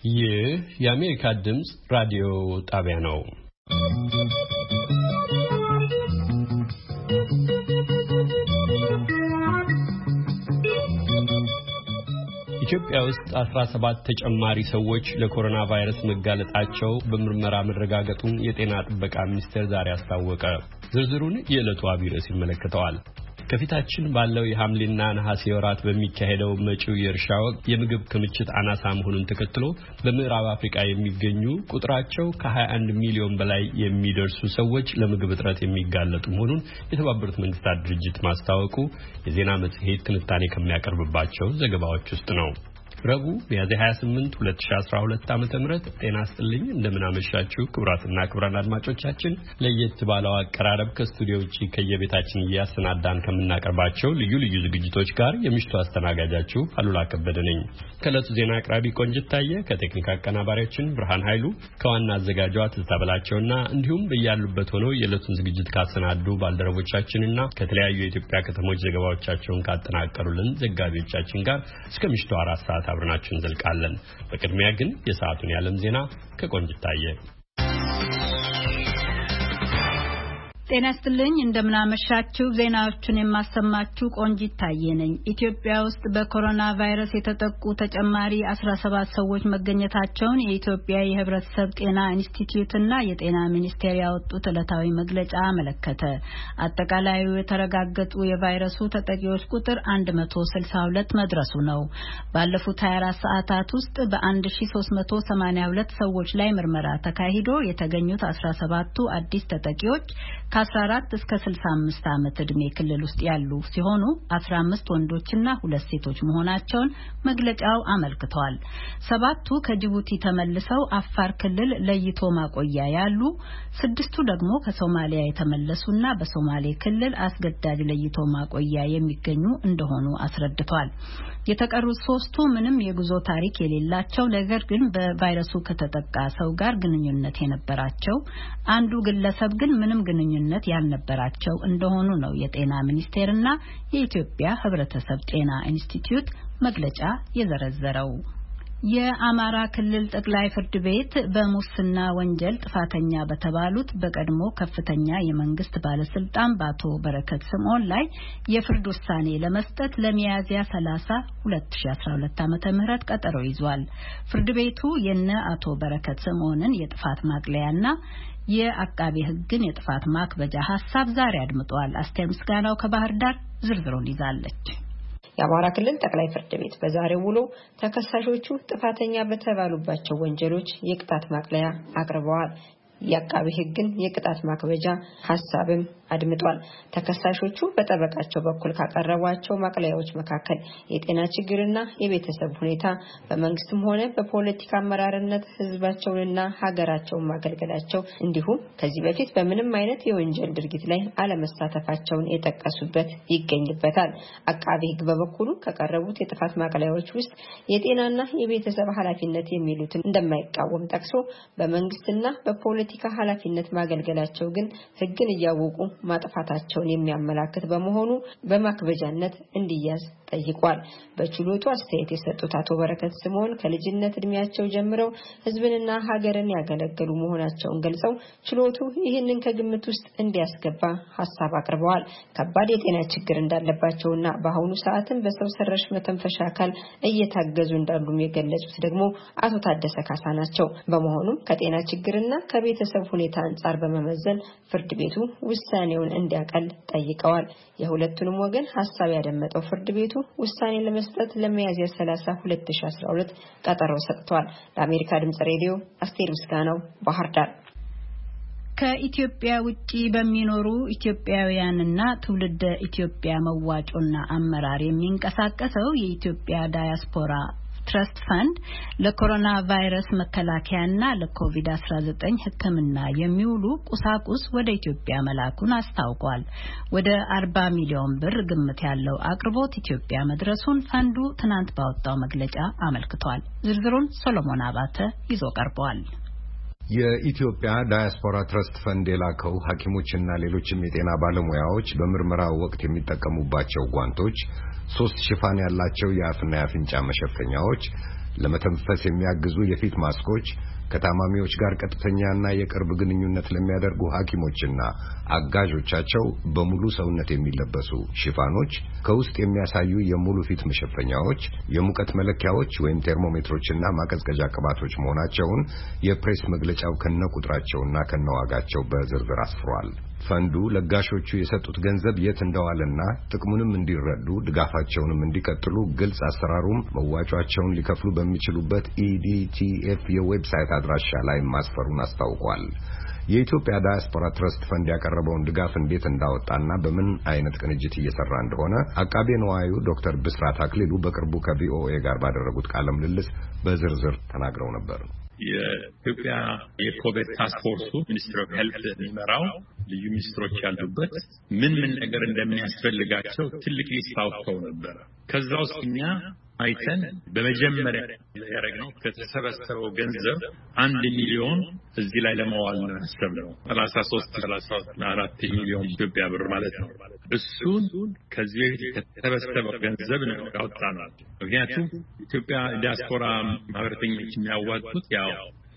ይህ የአሜሪካ ድምጽ ራዲዮ ጣቢያ ነው። ኢትዮጵያ ውስጥ 17 ተጨማሪ ሰዎች ለኮሮና ቫይረስ መጋለጣቸው በምርመራ መረጋገጡን የጤና ጥበቃ ሚኒስቴር ዛሬ አስታወቀ። ዝርዝሩን የዕለቱ አብይ ርዕስ ይመለከተዋል። ከፊታችን ባለው የሐምሌና ነሐሴ ወራት በሚካሄደው መጪው የእርሻ ወቅት የምግብ ክምችት አናሳ መሆኑን ተከትሎ በምዕራብ አፍሪካ የሚገኙ ቁጥራቸው ከ21 ሚሊዮን በላይ የሚደርሱ ሰዎች ለምግብ እጥረት የሚጋለጡ መሆኑን የተባበሩት መንግስታት ድርጅት ማስታወቁ የዜና መጽሔት ትንታኔ ከሚያቀርብባቸው ዘገባዎች ውስጥ ነው። ረቡዕ ሚያዝያ 28 2012 ዓ.ም ጤና ይስጥልኝ። እንደምን አመሻችሁ ክቡራትና ክቡራን አድማጮቻችን። ለየት ባለው አቀራረብ ከስቱዲዮ ውጪ ከየቤታችን እያሰናዳን ከምናቀርባቸው ልዩ ልዩ ዝግጅቶች ጋር የምሽቱ አስተናጋጃችሁ አሉላ ከበደ ነኝ። ከዕለቱ ዜና አቅራቢ ቆንጅት ታየ፣ ከቴክኒክ አቀናባሪያችን ብርሃን ኃይሉ፣ ከዋና አዘጋጇ ትዝታ በላቸውና እንዲሁም በያሉበት ሆነው የዕለቱን ዝግጅት ካሰናዱ ባልደረቦቻችንና ከተለያዩ የኢትዮጵያ ከተሞች ዘገባዎቻቸውን ካጠናቀሩልን ዘጋቢዎቻችን ጋር እስከ ምሽቱ 4 ሰዓት አብረናችሁ እንዘልቃለን። በቅድሚያ ግን የሰዓቱን የዓለም ዜና ከቆንጅት ታየ። ጤና ይስጥልኝ። እንደምናመሻችሁ። ዜናዎቹን የማሰማችሁ ቆንጂት ታየ ነኝ። ኢትዮጵያ ውስጥ በኮሮና ቫይረስ የተጠቁ ተጨማሪ 17 ሰዎች መገኘታቸውን የኢትዮጵያ የሕብረተሰብ ጤና ኢንስቲትዩትና የጤና ሚኒስቴር ያወጡት ዕለታዊ መግለጫ አመለከተ። አጠቃላዩ የተረጋገጡ የቫይረሱ ተጠቂዎች ቁጥር 162 መድረሱ ነው። ባለፉት 24 ሰዓታት ውስጥ በ1382 ሰዎች ላይ ምርመራ ተካሂዶ የተገኙት 17ቱ አዲስ ተጠቂዎች ከ14 እስከ 65 ዓመት ዕድሜ ክልል ውስጥ ያሉ ሲሆኑ 15 ወንዶችና 2 ሴቶች መሆናቸውን መግለጫው አመልክቷል። 7ቱ ከጅቡቲ ተመልሰው አፋር ክልል ለይቶ ማቆያ ያሉ፣ 6ቱ ደግሞ ከሶማሊያ የተመለሱና በሶማሌ ክልል አስገዳጅ ለይቶ ማቆያ የሚገኙ እንደሆኑ አስረድቷል። የተቀሩት 3ቱ ምንም የጉዞ ታሪክ የሌላቸው ነገር ግን በቫይረሱ ከተጠቃ ሰው ጋር ግንኙነት የነበራቸው፣ አንዱ ግለሰብ ግን ምንም ግንኙነት ያልነበራቸው እንደሆኑ ነው የጤና ሚኒስቴርና የኢትዮጵያ ሕብረተሰብ ጤና ኢንስቲትዩት መግለጫ የዘረዘረው። የአማራ ክልል ጠቅላይ ፍርድ ቤት በሙስና ወንጀል ጥፋተኛ በተባሉት በቀድሞ ከፍተኛ የመንግስት ባለስልጣን በአቶ በረከት ስምዖን ላይ የፍርድ ውሳኔ ለመስጠት ለሚያዝያ 30 2012 ዓ.ም ቀጠሮ ይዟል። ፍርድ ቤቱ የነ አቶ በረከት ስምዖንን የጥፋት ማቅለያና የአቃቤ ሕግን የጥፋት ማክበጃ ሐሳብ ዛሬ አድምጧል። አስቴር ምስጋናው ከባህር ዳር ዝርዝሩን ይዛለች። የአማራ ክልል ጠቅላይ ፍርድ ቤት በዛሬው ውሎ ተከሳሾቹ ጥፋተኛ በተባሉባቸው ወንጀሎች የቅጣት ማቅለያ አቅርበዋል። የአቃቤ ሕግን የቅጣት ማክበጃ ሐሳብም አድምጧል። ተከሳሾቹ በጠበቃቸው በኩል ካቀረቧቸው ማቅለያዎች መካከል የጤና ችግርና የቤተሰብ ሁኔታ፣ በመንግስትም ሆነ በፖለቲካ አመራርነት ህዝባቸውንና ሀገራቸውን ማገልገላቸው እንዲሁም ከዚህ በፊት በምንም አይነት የወንጀል ድርጊት ላይ አለመሳተፋቸውን የጠቀሱበት ይገኝበታል። አቃቤ ሕግ በበኩሉ ከቀረቡት የጥፋት ማቅለያዎች ውስጥ የጤናና የቤተሰብ ኃላፊነት የሚሉትን እንደማይቃወም ጠቅሶ በመንግስትና በፖለቲካ ኃላፊነት ማገልገላቸው ግን ህግን እያወቁ ማጥፋታቸውን የሚያመላክት በመሆኑ በማክበጃነት እንዲያዝ ጠይቋል። በችሎቱ አስተያየት የሰጡት አቶ በረከት ስምዖን ከልጅነት እድሜያቸው ጀምረው ህዝብንና ሀገርን ያገለገሉ መሆናቸውን ገልጸው ችሎቱ ይህንን ከግምት ውስጥ እንዲያስገባ ሐሳብ አቅርበዋል። ከባድ የጤና ችግር እንዳለባቸውና በአሁኑ ሰዓትም በሰው ሰራሽ መተንፈሻ አካል እየታገዙ እንዳሉም የገለጹት ደግሞ አቶ ታደሰ ካሳ ናቸው። በመሆኑም ከጤና ችግርና ከቤተሰብ ሁኔታ አንጻር በመመዘን ፍርድ ቤቱ ውሳኔውን እንዲያቀል ጠይቀዋል። የሁለቱንም ወገን ሐሳብ ያደመጠው ፍርድ ቤቱ ውሳኔ ለመስጠት ለሚያዝያ 30 2012 ቀጠሮ ሰጥቷል። ለአሜሪካ ድምጽ ሬዲዮ አስቴር ምስጋናው ባህር ዳር። ከኢትዮጵያ ውጪ በሚኖሩ ኢትዮጵያውያንና ትውልደ ኢትዮጵያ መዋጮና አመራር የሚንቀሳቀሰው የኢትዮጵያ ዳያስፖራ ትረስት ፈንድ ለኮሮና ቫይረስ መከላከያና ለኮቪድ-19 ሕክምና የሚውሉ ቁሳቁስ ወደ ኢትዮጵያ መላኩን አስታውቋል። ወደ 40 ሚሊዮን ብር ግምት ያለው አቅርቦት ኢትዮጵያ መድረሱን ፈንዱ ትናንት ባወጣው መግለጫ አመልክቷል። ዝርዝሩን ሶሎሞን አባተ ይዞ ቀርቧል። የኢትዮጵያ ዳያስፖራ ትረስት ፈንድ የላከው ሐኪሞችና ሌሎችም የጤና ባለሙያዎች በምርመራው ወቅት የሚጠቀሙባቸው ጓንቶች፣ 3 ሽፋን ያላቸው የአፍና የአፍንጫ መሸፈኛዎች፣ ለመተንፈስ የሚያግዙ የፊት ማስኮች፣ ከታማሚዎች ጋር ቀጥተኛና የቅርብ ግንኙነት ለሚያደርጉ ሐኪሞችና አጋዦቻቸው በሙሉ ሰውነት የሚለበሱ ሽፋኖች፣ ከውስጥ የሚያሳዩ የሙሉ ፊት መሸፈኛዎች፣ የሙቀት መለኪያዎች ወይም ቴርሞሜትሮችና ማቀዝቀዣ ቅባቶች መሆናቸውን የፕሬስ መግለጫው ከነቁጥራቸውና ከነዋጋቸው በዝርዝር አስፍሯል። ፈንዱ ለጋሾቹ የሰጡት ገንዘብ የት እንደዋለና ጥቅሙንም እንዲረዱ ድጋፋቸውንም እንዲቀጥሉ ግልጽ አሰራሩም መዋጮአቸውን ሊከፍሉ በሚችሉበት ኢዲቲኤፍ የዌብሳይት አድራሻ ላይ ማስፈሩን አስታውቋል። የኢትዮጵያ ዳያስፖራ ትረስት ፈንድ ያቀረበውን ድጋፍ እንዴት እንዳወጣና በምን አይነት ቅንጅት እየሰራ እንደሆነ አቃቤ ነዋዩ ዶክተር ብስራት አክሊሉ በቅርቡ ከቪኦኤ ጋር ባደረጉት ቃለ ምልልስ በዝርዝር ተናግረው ነበር። የኢትዮጵያ የኮቪድ ታስክ ፎርሱ ሚኒስትር ኦፍ ሄልት የሚመራው ልዩ ሚኒስትሮች ያሉበት ምን ነገር እንደሚያስፈልጋቸው ትልቅ ሊስት አውጥተው ነበር። ከዛ ውስጥ እኛ አይተን በመጀመሪያ ያደረግነው ከተሰበሰበው ገንዘብ 1 ሚሊዮን እዚህ ላይ ለማዋል ነው ያሰብነው። 34 ሚሊዮን ኢትዮጵያ ብር ማለት ነው። እሱን ከዚህ ከተሰበሰበው ገንዘብ ነው ያወጣነው። ምክንያቱም ኢትዮጵያ ዲያስፖራ ማህበረተኞች የሚያዋጡት ያው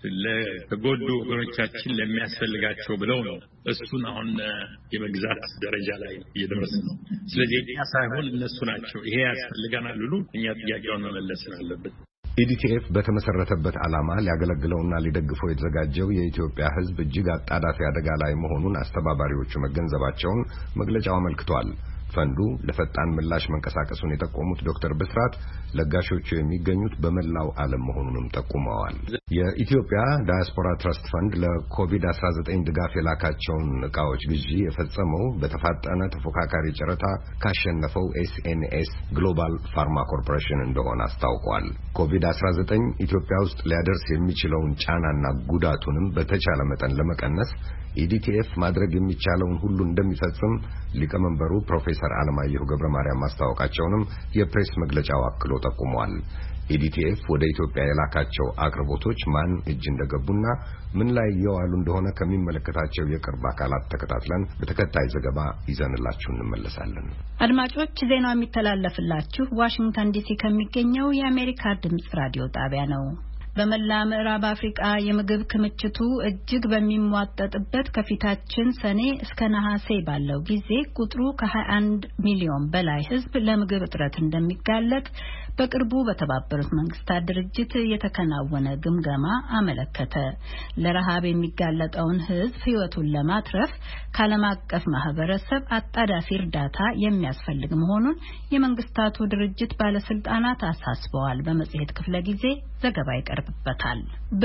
ለተጎዱ ወገኖቻችን ለሚያስፈልጋቸው ብለው ነው። እሱን አሁን የመግዛት ደረጃ ላይ እየደረስን ነው። ስለዚህ እኛ ሳይሆን እነሱ ናቸው ይሄ ያስፈልገናል ብሉ እኛ ጥያቄውን መመለስ አለብን። ኢዲቲኤፍ በተመሰረተበት ዓላማ ሊያገለግለውና ሊደግፈው የተዘጋጀው የኢትዮጵያ ሕዝብ እጅግ አጣዳፊ አደጋ ላይ መሆኑን አስተባባሪዎቹ መገንዘባቸውን መግለጫው አመልክቷል። ፈንዱ ለፈጣን ምላሽ መንቀሳቀሱን የጠቆሙት ዶክተር ብስራት ለጋሾቹ የሚገኙት በመላው ዓለም መሆኑንም ጠቁመዋል። የኢትዮጵያ ዳያስፖራ ትረስት ፈንድ ለኮቪድ-19 ድጋፍ የላካቸውን ዕቃዎች ግዢ የፈጸመው በተፋጠነ ተፎካካሪ ጨረታ ካሸነፈው ኤስኤንኤስ ግሎባል ፋርማ ኮርፖሬሽን እንደሆነ አስታውቋል። ኮቪድ-19 ኢትዮጵያ ውስጥ ሊያደርስ የሚችለውን ጫናና ጉዳቱንም በተቻለ መጠን ለመቀነስ ኢዲቲኤፍ ማድረግ የሚቻለውን ሁሉ እንደሚፈጽም ሊቀመንበሩ ፕሮፌሰር አለማየሁ ገብረማርያም ማስታወቃቸውንም የፕሬስ መግለጫው አክሎ ጠቁሟል። ኢዲቲኤፍ ወደ ኢትዮጵያ የላካቸው አቅርቦቶች ማን እጅ እንደገቡና ምን ላይ የዋሉ እንደሆነ ከሚመለከታቸው የቅርብ አካላት ተከታትለን በተከታይ ዘገባ ይዘንላችሁ እንመለሳለን። አድማጮች፣ ዜናው የሚተላለፍላችሁ ዋሽንግተን ዲሲ ከሚገኘው የአሜሪካ ድምጽ ራዲዮ ጣቢያ ነው። በመላ ምዕራብ አፍሪካ የምግብ ክምችቱ እጅግ በሚሟጠጥበት ከፊታችን ሰኔ እስከ ነሐሴ ባለው ጊዜ ቁጥሩ ከ21 ሚሊዮን በላይ ሕዝብ ለምግብ እጥረት እንደሚጋለጥ በቅርቡ በተባበሩት መንግስታት ድርጅት የተከናወነ ግምገማ አመለከተ። ለረሃብ የሚጋለጠውን ሕዝብ ሕይወቱን ለማትረፍ ከዓለም አቀፍ ማህበረሰብ አጣዳፊ እርዳታ የሚያስፈልግ መሆኑን የመንግስታቱ ድርጅት ባለስልጣናት አሳስበዋል። በመጽሔት ክፍለ ጊዜ ዘገባ ይቀርብበታል።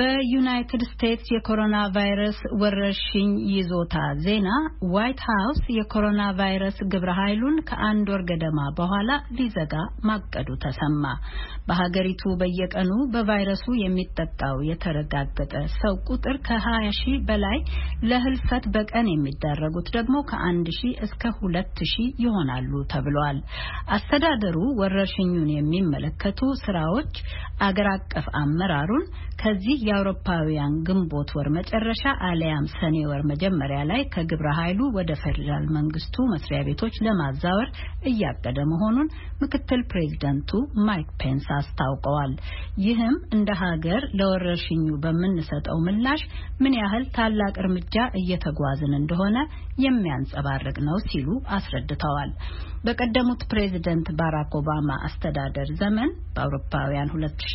በዩናይትድ ስቴትስ የኮሮና ቫይረስ ወረርሽኝ ይዞታ ዜና ዋይት ሃውስ የኮሮና ቫይረስ ግብረ ኃይሉን ከአንድ ወር ገደማ በኋላ ሊዘጋ ማቀዱ ተሰማ። በሀገሪቱ በየቀኑ በቫይረሱ የሚጠቃው የተረጋገጠ ሰው ቁጥር ከ20,000 በላይ ለህልፈት በቀን የሚዳረጉት ደግሞ ከ1,000 እስከ 2,000 ይሆናሉ ተብሏል። አስተዳደሩ ወረርሽኙን የሚመለከቱ ስራዎች አገር አቀፍ አመራሩን ከዚህ የአውሮፓውያን ግንቦት ወር መጨረሻ አለያም ሰኔ ወር መጀመሪያ ላይ ከግብረ ኃይሉ ወደ ፌደራል መንግስቱ መስሪያ ቤቶች ለማዛወር እያቀደ መሆኑን ምክትል ፕሬዝዳንቱ ማይክ ፔንስ አስታውቀዋል። ይህም እንደ ሀገር ለወረርሽኙ በምንሰጠው ምላሽ ምን ያህል ታላቅ እርምጃ እየተጓዝን እንደሆነ የሚያንጸባርቅ ነው ሲሉ አስረድተዋል። በቀደሙት ፕሬዝዳንት ባራክ ኦባማ አስተዳደር ዘመን በአውሮፓውያን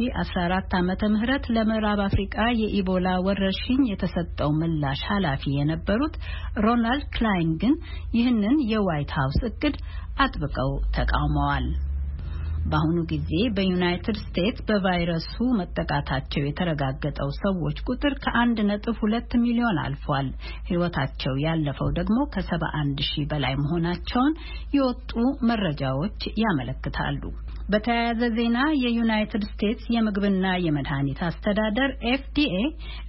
2014 ዓመተ ምህረት ለምዕራብ አፍሪካ የኢቦላ ወረርሽኝ የተሰጠው ምላሽ ኃላፊ የነበሩት ሮናልድ ክላይን ግን ይህንን የዋይት ሃውስ እቅድ አጥብቀው ተቃውመዋል። በአሁኑ ጊዜ በዩናይትድ ስቴትስ በቫይረሱ መጠቃታቸው የተረጋገጠው ሰዎች ቁጥር ከ1.2 ሚሊዮን አልፏል። ሕይወታቸው ያለፈው ደግሞ ከ71,000 በላይ መሆናቸውን የወጡ መረጃዎች ያመለክታሉ። በተያያዘ ዜና የዩናይትድ ስቴትስ የምግብና የመድኃኒት አስተዳደር FDA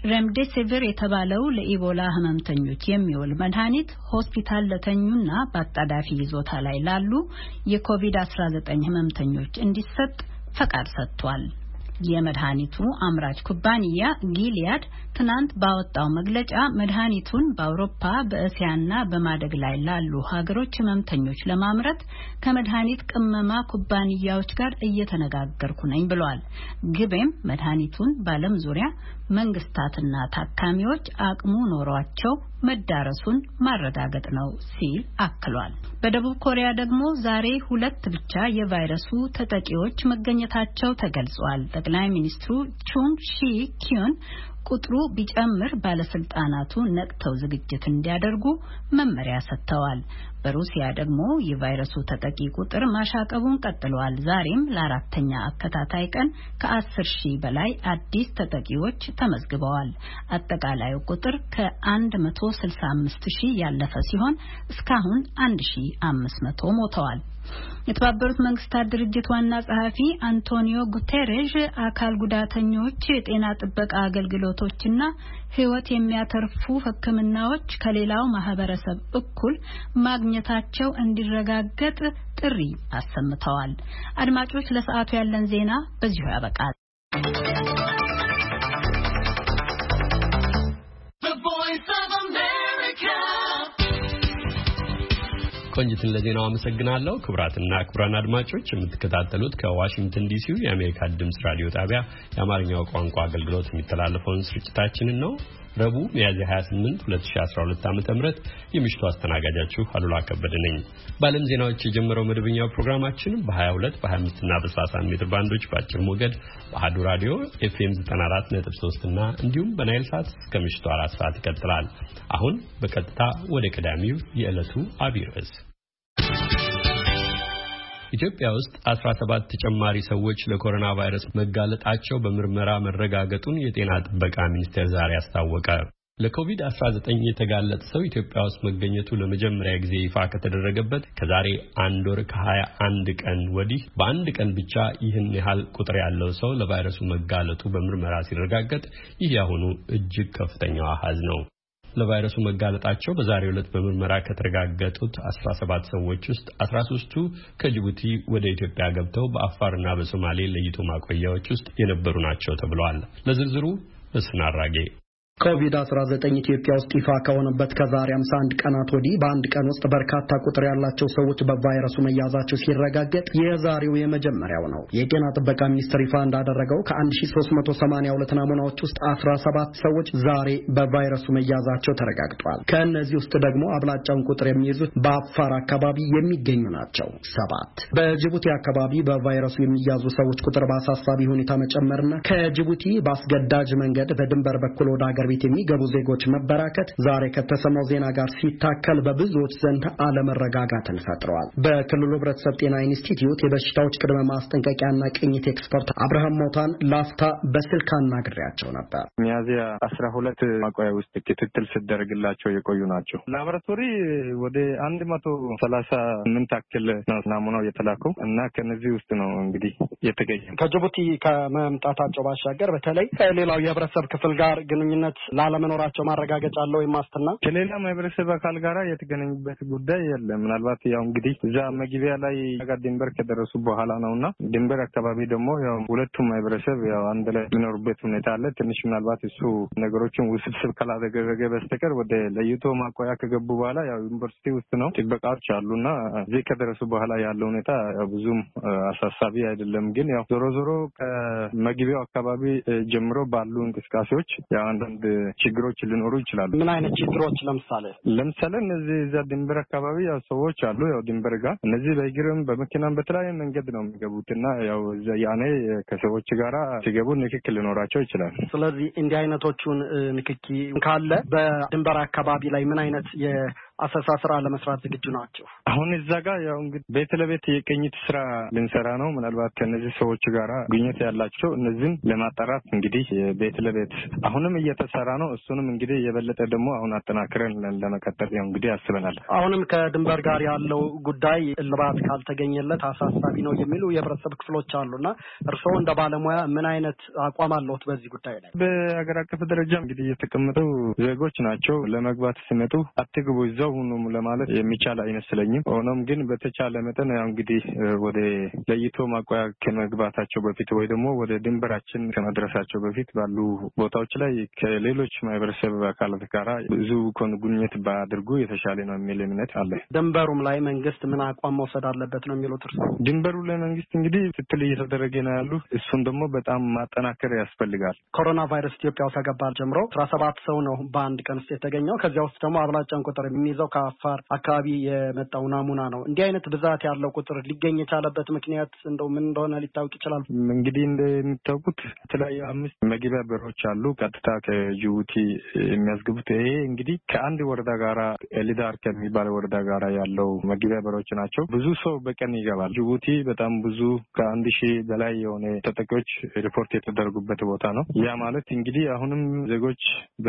ሬምዴሲቪር የተባለው ለኢቦላ ህመምተኞች የሚውል መድኃኒት ሆስፒታል ለተኙና በአጣዳፊ ይዞታ ላይ ላሉ የኮቪድ-19 ህመምተኞች እንዲሰጥ ፈቃድ ሰጥቷል። የመድኃኒቱ አምራች ኩባንያ ጊሊያድ ትናንት ባወጣው መግለጫ መድኃኒቱን በአውሮፓ በእስያና በማደግ ላይ ላሉ ሀገሮች ህመምተኞች ለማምረት ከመድኃኒት ቅመማ ኩባንያዎች ጋር እየተነጋገርኩ ነኝ ብሏል። ግቤም መድኃኒቱን በዓለም ዙሪያ መንግስታትና ታካሚዎች አቅሙ ኖሯቸው መዳረሱን ማረጋገጥ ነው ሲል አክሏል። በደቡብ ኮሪያ ደግሞ ዛሬ 2 ብቻ የቫይረሱ ተጠቂዎች መገኘታቸው ተገልጿል። ጠቅላይ ሚኒስትሩ ቹንግ ሺ ኪዩን ቁጥሩ ቢጨምር ባለስልጣናቱ ነቅተው ዝግጅት እንዲያደርጉ መመሪያ ሰጥተዋል። በሩሲያ ደግሞ የቫይረሱ ተጠቂ ቁጥር ማሻቀቡን ቀጥሏል። ዛሬም ለአራተኛ አከታታይ ቀን ከ10,000 በላይ አዲስ ተጠቂዎች ተመዝግበዋል። አጠቃላዩ ቁጥር ከ165,000 ያለፈ ሲሆን እስካሁን 1,500 ሞተዋል። የተባበሩት መንግስታት ድርጅት ዋና ጸሐፊ አንቶኒዮ ጉቴሬሽ አካል ጉዳተኞች የጤና ጥበቃ አገልግሎቶችና ሕይወት የሚያተርፉ ሕክምናዎች ከሌላው ማህበረሰብ እኩል ማግኘታቸው እንዲረጋገጥ ጥሪ አሰምተዋል። አድማጮች፣ ለሰዓቱ ያለን ዜና በዚሁ ያበቃል። ቆንጅትን ለዜናው አመሰግናለሁ። ክቡራትና ክቡራን አድማጮች የምትከታተሉት ከዋሽንግተን ዲሲው የአሜሪካ ድምጽ ራዲዮ ጣቢያ የአማርኛው ቋንቋ አገልግሎት የሚተላለፈውን ስርጭታችንን ነው። ረቡዕ ሚያዝያ 28 2012 ዓ.ም የምሽቱ አስተናጋጃችሁ አሉላ ከበደ ነኝ። በዓለም ዜናዎች የጀመረው መደበኛው ፕሮግራማችን በ22 በ25 እና በ31 ሜትር ባንዶች በአጭር ሞገድ በአሐዱ ራዲዮ ኤፍኤም 94.3 እና እንዲሁም በናይል ሳት እስከ ምሽቱ 4 ሰዓት ይቀጥላል። አሁን በቀጥታ ወደ ቀዳሚው የዕለቱ አብይ ርዕስ። ኢትዮጵያ ውስጥ 17 ተጨማሪ ሰዎች ለኮሮና ቫይረስ መጋለጣቸው በምርመራ መረጋገጡን የጤና ጥበቃ ሚኒስቴር ዛሬ አስታወቀ። ለኮቪድ-19 የተጋለጠ ሰው ኢትዮጵያ ውስጥ መገኘቱ ለመጀመሪያ ጊዜ ይፋ ከተደረገበት ከዛሬ 1 ወር ከ21 ቀን ወዲህ በአንድ ቀን ብቻ ይህን ያህል ቁጥር ያለው ሰው ለቫይረሱ መጋለጡ በምርመራ ሲረጋገጥ ይህ ያሁኑ እጅግ ከፍተኛው አሃዝ ነው። ለቫይረሱ መጋለጣቸው በዛሬው ዕለት በምርመራ ከተረጋገጡት 17 ሰዎች ውስጥ 13ቱ ከጅቡቲ ወደ ኢትዮጵያ ገብተው በአፋርና በሶማሌ ለይቶ ማቆያዎች ውስጥ የነበሩ ናቸው ተብሏል። ለዝርዝሩ መስፍን አራጌ። ኮቪድ-19 ኢትዮጵያ ውስጥ ይፋ ከሆነበት ከዛሬ 51 ቀናት ወዲህ በአንድ ቀን ውስጥ በርካታ ቁጥር ያላቸው ሰዎች በቫይረሱ መያዛቸው ሲረጋገጥ የዛሬው የመጀመሪያው ነው። የጤና ጥበቃ ሚኒስቴር ይፋ እንዳደረገው ከ1382 ናሙናዎች ውስጥ 17 ሰዎች ዛሬ በቫይረሱ መያዛቸው ተረጋግጧል። ከእነዚህ ውስጥ ደግሞ አብላጫውን ቁጥር የሚይዙት በአፋር አካባቢ የሚገኙ ናቸው 7። በጅቡቲ አካባቢ በቫይረሱ የሚያዙ ሰዎች ቁጥር በአሳሳቢ ሁኔታ መጨመርና ከጅቡቲ በአስገዳጅ መንገድ በድንበር በኩል ወደ ሀገር ቤት የሚገቡ ዜጎች መበራከት ዛሬ ከተሰማው ዜና ጋር ሲታከል በብዙዎች ዘንድ አለመረጋጋትን ፈጥሯል። በክልሉ ህብረተሰብ ጤና ኢንስቲትዩት የበሽታዎች ቅድመ ማስጠንቀቂያና ቅኝት ኤክስፐርት አብርሃም ሞታን ላፍታ በስልክ አናግሬያቸው ነበር። ሚያዝያ 12 ማቆያ ውስጥ ክትትል ሲደረግላቸው የቆዩ ናቸው። ላቦራቶሪ ወደ 138 አክል ናሙናው የተላከው እና ከነዚህ ውስጥ ነው እንግዲህ የተገኘው። ከጅቡቲ ከመምጣታቸው ባሻገር በተለይ ሌላው የህብረተሰብ ክፍል ጋር ግንኙነት ላለመኖራቸው ማረጋገጫ አለው የማስተና ከሌላ ማህበረሰብ አካል ጋር የተገናኙበት ጉዳይ የለም። ምናልባት ያው እንግዲህ እዛ መግቢያ ላይ ጋር ድንበር ከደረሱ በኋላ ነውና ድንበር አካባቢ ደግሞ ያው ሁለቱም ማህበረሰብ ያው አንድ ላይ የሚኖሩበት ሁኔታ አለ። ትንሽ ምናልባት እሱ ነገሮችን ውስብስብ ካላደረገ በስተቀር ወደ ለይቶ ማቆያ ከገቡ በኋላ ያው ዩኒቨርሲቲ ውስጥ ነው ጥበቃዎች አሉና እዚህ ከደረሱ በኋላ ያለው ሁኔታ ብዙም አሳሳቢ አይደለም። ግን ያው ዞሮ ዞሮ ከመግቢያው አካባቢ ጀምሮ ባሉ እንቅስቃሴዎች ያው አንዳንድ ችግሮች ሊኖሩ ይችላሉ። ምን አይነት ችግሮች? ለምሳሌ እነዚህ እዛ ድንበር አካባቢ ያው ሰዎች አሉ። ያው ድንበር ጋር እነዚህ በእግርም በመኪናም በተለያየ መንገድ ነው የሚገቡትና ያው ያኔ ከሰዎች ጋራ ሲገቡ ንክኪ ሊኖራቸው ይችላል። ስለዚህ እንዲህ አይነቶቹን ንክኪ ካለ በድንበር አካባቢ ላይ ምን አይነት አሰሳ ስራ ለመስራት ዝግጁ ናቸው? አሁን እዛ ጋር ያው እንግዲህ ቤት ለቤት የቅኝት ስራ ልንሰራ ነው። ምናልባት ከነዚህ ሰዎች ጋራ ግንኙነት ያላቸው እነዚህን ለማጣራት እንግዲህ ቤት ለቤት አሁንም እየተሰራ ነው። እሱንም እንግዲህ የበለጠ ደግሞ አሁን አጠናክረን ለመቀጠል ያው እንግዲህ አስበናል። አሁንም ከድንበር ጋር ያለው ጉዳይ እልባት ካልተገኘለት አሳሳቢ ነው የሚሉ የህብረተሰብ ክፍሎች አሉና እርስዎ እንደ ባለሙያ ምን አይነት አቋም አለዎት በዚህ ጉዳይ ላይ? በአገር አቀፍ ደረጃ እንግዲህ የተቀመጠው ዜጎች ናቸው ለመግባት ሲመጡ አትግቡ ይዘው እዛው ሁሉም ለማለት የሚቻል አይመስለኝም። ሆኖም ግን በተቻለ መጠን ያው እንግዲህ ወደ ለይቶ ማቆያ ከመግባታቸው በፊት ወይ ደግሞ ወደ ድንበራችን ከመድረሳቸው በፊት ባሉ ቦታዎች ላይ ከሌሎች ማህበረሰብ አካላት ጋር ብዙ ግንኙነት ባድርጉ የተሻለ ነው የሚል እምነት አለ። ድንበሩም ላይ መንግስት ምን አቋም መውሰድ አለበት ነው የሚሉት እርስዎ? ድንበሩ ላይ መንግስት እንግዲህ ክትትል እየተደረገ ነው ያሉ፣ እሱን ደግሞ በጣም ማጠናከር ያስፈልጋል። ኮሮና ቫይረስ ኢትዮጵያ ውስጥ ከገባ ጀምሮ 17 ሰው ነው በአንድ ቀን ውስጥ የተገኘው። ከዚያ ውስጥ ደግሞ አብላጫን ቁጥር የሚይዘው ከአፋር አካባቢ የመጣው ናሙና ነው። እንዲህ አይነት ብዛት ያለው ቁጥር ሊገኝ የቻለበት ምክንያት እንደው ምን እንደሆነ ሊታወቅ ይችላል? እንግዲህ እንደሚታወቁት የተለያዩ 5 መግቢያ በሮች አሉ ቀጥታ ከጅቡቲ የሚያስገቡት። ይሄ እንግዲህ ከአንድ ወረዳ ጋራ ኤሊዳር ከሚባል ወረዳ ጋራ ያለው መግቢያ በሮች ናቸው። ብዙ ሰው በቀን ይገባል። ጅቡቲ በጣም ብዙ ከ1000 በላይ የሆነ ተጠቂዎች ሪፖርት የተደረጉበት ቦታ ነው። ያ ማለት እንግዲህ አሁንም ዜጎች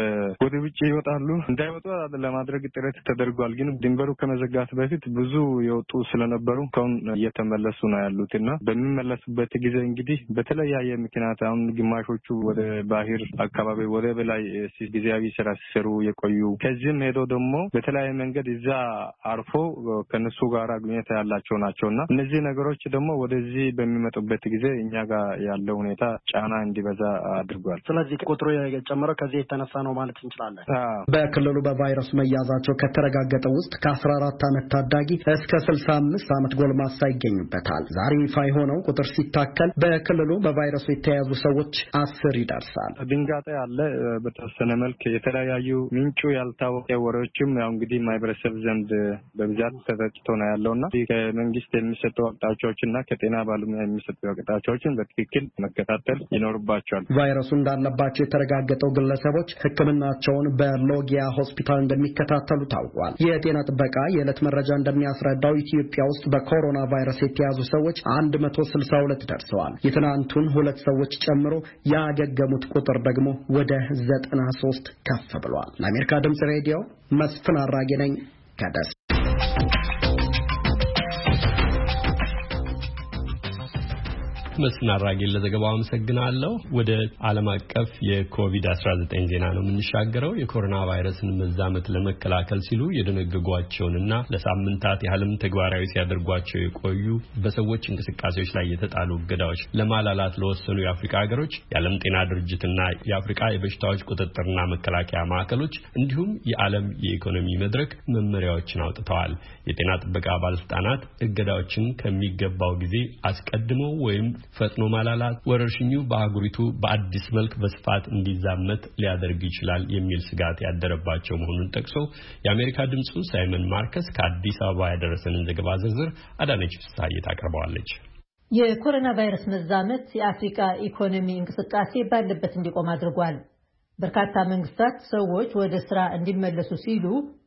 ወደ ውጭ ይወጣሉ። እንዳይወጡ ለማድረግ ጥረት ተደርጓል። ግን ድንበሩ ከመዘጋት በፊት ብዙ የወጡ ስለነበሩ ከውን እየተመለሱ ነው ያሉትና በሚመለሱበት ጊዜ እንግዲህ በተለያየ ምክንያት አሁን ግማሾቹ ወደ ባህር አካባቢ ወደ በላይ ጊዜያዊ ስራ ሲሰሩ የቆዩ ከዚህም ሄዶ ደግሞ በተለያየ መንገድ እዛ አርፎ ከነሱ ጋር ግንኙነት ያላቸው ናቸውና እነዚህ ነገሮች ደግሞ ወደዚህ በሚመጡበት ጊዜ እኛ ጋር ያለው ሁኔታ ጫና እንዲበዛ አድርጓል። ስለዚህ ቁጥሩ የጨመረው ከዚህ የተነሳ ነው ማለት እንችላለን። በክልሉ በቫይረሱ መያዛቸው ከተረጋገጠው ውስጥ ከ14 ዓመት ታዳጊ እስከ 65 ዓመት ጎልማሳ ይገኙበታል። ዛሬ ይፋ የሆነው ቁጥር ሲታከል በክልሉ በቫይረሱ የተያዙ ሰዎች 10 ይደርሳል። ድንጋጤ ያለ በተወሰነ መልክ የተለያዩ ምንጩ ያልታወቀ ወሬዎችም ያው እንግዲህ ማህበረሰብ ዘንድ በብዛት ተሰጥቶ ነው ያለውና ከመንግስት የሚሰጡ አቅጣጫዎችና ከጤና ባለሙያ የሚሰጡ አቅጣጫዎችን በትክክል መከታተል ይኖርባቸዋል። ቫይረሱ እንዳለባቸው የተረጋገጠው ግለሰቦች ሕክምናቸውን በሎጊያ ሆስፒታል እንደሚከታተሉ ታውቋል። የጤና ጥበቃ የዕለት መረጃ እንደሚያስረዳው ኢትዮጵያ ውስጥ በኮሮና ቫይረስ የተያዙ ሰዎች 162 ደርሰዋል። የትናንቱን 2 ሰዎች ጨምሮ ያገገሙት ቁጥር ደግሞ ወደ 93 ከፍ ብሏል። ለአሜሪካ ድምጽ ሬዲዮ መስፍን አራጌ ነኝ ከደስ መስፍን አራጌን ለዘገባው አመሰግናለሁ። ወደ ዓለም አቀፍ የኮቪድ-19 ዜና ነው የምንሻገረው። የኮሮና ቫይረስን መዛመት ለመከላከል ሲሉ የደነገጓቸውንና ለሳምንታት ያህልም ተግባራዊ ሲያደርጓቸው የቆዩ በሰዎች እንቅስቃሴዎች ላይ የተጣሉ እገዳዎች ለማላላት ለወሰኑ የአፍሪካ ሀገሮች የዓለም ጤና ድርጅትና የአፍሪካ የበሽታዎች ቁጥጥርና መከላከያ ማዕከሎች እንዲሁም የዓለም የኢኮኖሚ መድረክ መመሪያዎችን አውጥተዋል። የጤና ጥበቃ ባለስልጣናት እገዳዎችን ከሚገባው ጊዜ አስቀድመው ወይም ፈጥኖ ማላላት ወረርሽኙ በአህጉሪቱ በአዲስ መልክ በስፋት እንዲዛመት ሊያደርግ ይችላል የሚል ስጋት ያደረባቸው መሆኑን ጠቅሶ የአሜሪካ ድምጹ ሳይመን ማርከስ ከአዲስ አበባ ያደረሰንን ዘገባ ዝርዝር አዳነች ፍስሐዬ ታቀርበዋለች። የኮሮና ቫይረስ መዛመት የአፍሪካ ኢኮኖሚ እንቅስቃሴ ባለበት እንዲቆም አድርጓል። በርካታ መንግስታት ሰዎች ወደ ስራ እንዲመለሱ ሲሉ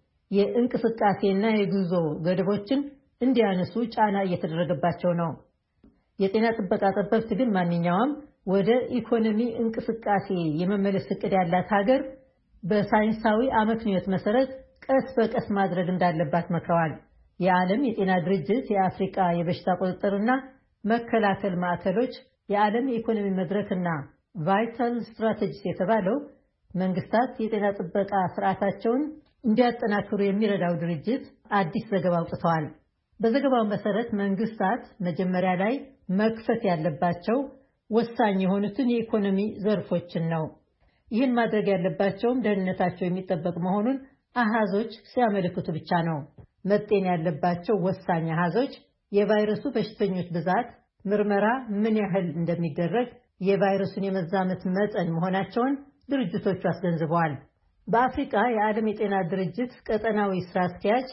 የእንቅስቃሴና የጉዞ ገደቦችን እንዲያነሱ ጫና እየተደረገባቸው ነው። የጤና ጥበቃ ጠበብት ግን ማንኛውም ወደ ኢኮኖሚ እንቅስቃሴ የመመለስ እቅድ ያላት ሀገር በሳይንሳዊ አመክንዮት መሰረት ቀስ በቀስ ማድረግ እንዳለባት መክረዋል። የዓለም የጤና ድርጅት የአፍሪካ የበሽታ ቁጥጥርና መከላከል ማዕከሎች የዓለም የኢኮኖሚ መድረክና ቫይታል ስትራቴጂስ የተባለው መንግስታት የጤና ጥበቃ ስርዓታቸውን እንዲያጠናክሩ የሚረዳው ድርጅት አዲስ ዘገባ አውጥተዋል። በዘገባው መሰረት መንግስታት መጀመሪያ ላይ መክፈት ያለባቸው ወሳኝ የሆኑትን የኢኮኖሚ ዘርፎችን ነው። ይህን ማድረግ ያለባቸውም ደህንነታቸው የሚጠበቅ መሆኑን አሃዞች ሲያመለክቱ ብቻ ነው። መጤን ያለባቸው ወሳኝ አሃዞች የቫይረሱ በሽተኞች ብዛት፣ ምርመራ ምን ያህል እንደሚደረግ፣ የቫይረሱን የመዛመት መጠን መሆናቸውን ድርጅቶቹ አስገንዝበዋል። በአፍሪካ የዓለም የጤና ድርጅት ቀጠናዊ ስራ አስኪያጅ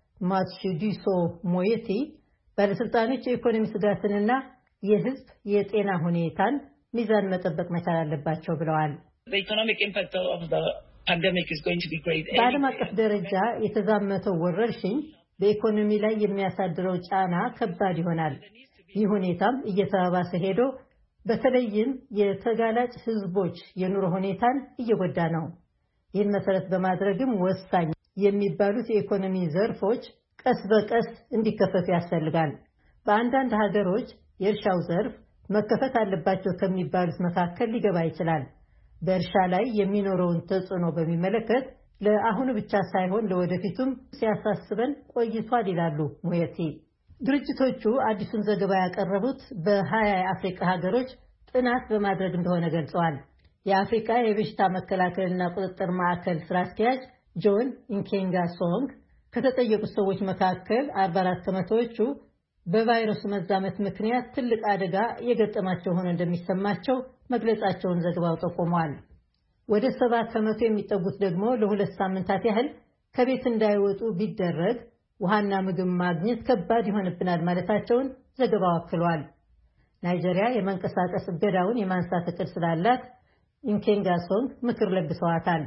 ማትሺዲሶ ሞየቲ ባለስልጣኖች የኢኮኖሚ ስጋትንና የህዝብ የጤና ሁኔታን ሚዛን መጠበቅ መቻል አለባቸው ብለዋል። በዓለም አቀፍ ደረጃ የተዛመተው ወረርሽኝ በኢኮኖሚ ላይ የሚያሳድረው ጫና ከባድ ይሆናል። ይህ ሁኔታም እየተባባሰ ሄዶ በተለይም የተጋላጭ ህዝቦች የኑሮ ሁኔታን እየጎዳ ነው። ይህን መሰረት በማድረግም ወሳኝ የሚባሉት የኢኮኖሚ ዘርፎች ቀስ በቀስ እንዲከፈቱ ያስፈልጋል። በአንዳንድ ሀገሮች የእርሻው ዘርፍ መከፈት አለባቸው ከሚባሉት መካከል ሊገባ ይችላል። በእርሻ ላይ የሚኖረውን ተጽዕኖ በሚመለከት ለአሁኑ ብቻ ሳይሆን ለወደፊቱም ሲያሳስበን ቆይቷል ይላሉ ሙየቲ። ድርጅቶቹ አዲሱን ዘገባ ያቀረቡት በ20 የአፍሪካ ሀገሮች ጥናት በማድረግ እንደሆነ ገልጸዋል። የአፍሪካ የበሽታ መከላከልና ቁጥጥር ማዕከል ስራ አስኪያጅ ጆን ኢንኬንጋሶንግ ከተጠየቁት ሰዎች መካከል 44 ከመቶዎቹ በቫይረሱ መዛመት ምክንያት ትልቅ አደጋ የገጠማቸው ሆኖ እንደሚሰማቸው መግለጻቸውን ዘገባው ጠቁሟል። ወደ 7 ከመቶ የሚጠጉት ደግሞ ለ2 ሳምንታት ያህል ከቤት እንዳይወጡ ቢደረግ ውሃና ምግብ ማግኘት ከባድ ይሆንብናል ማለታቸውን ዘገባው አክሏል። ናይጄሪያ የመንቀሳቀስ እገዳውን የማንሳት እቅድ ስላላት ኢንኬንጋሶንግ ምክር ለግሰዋታል።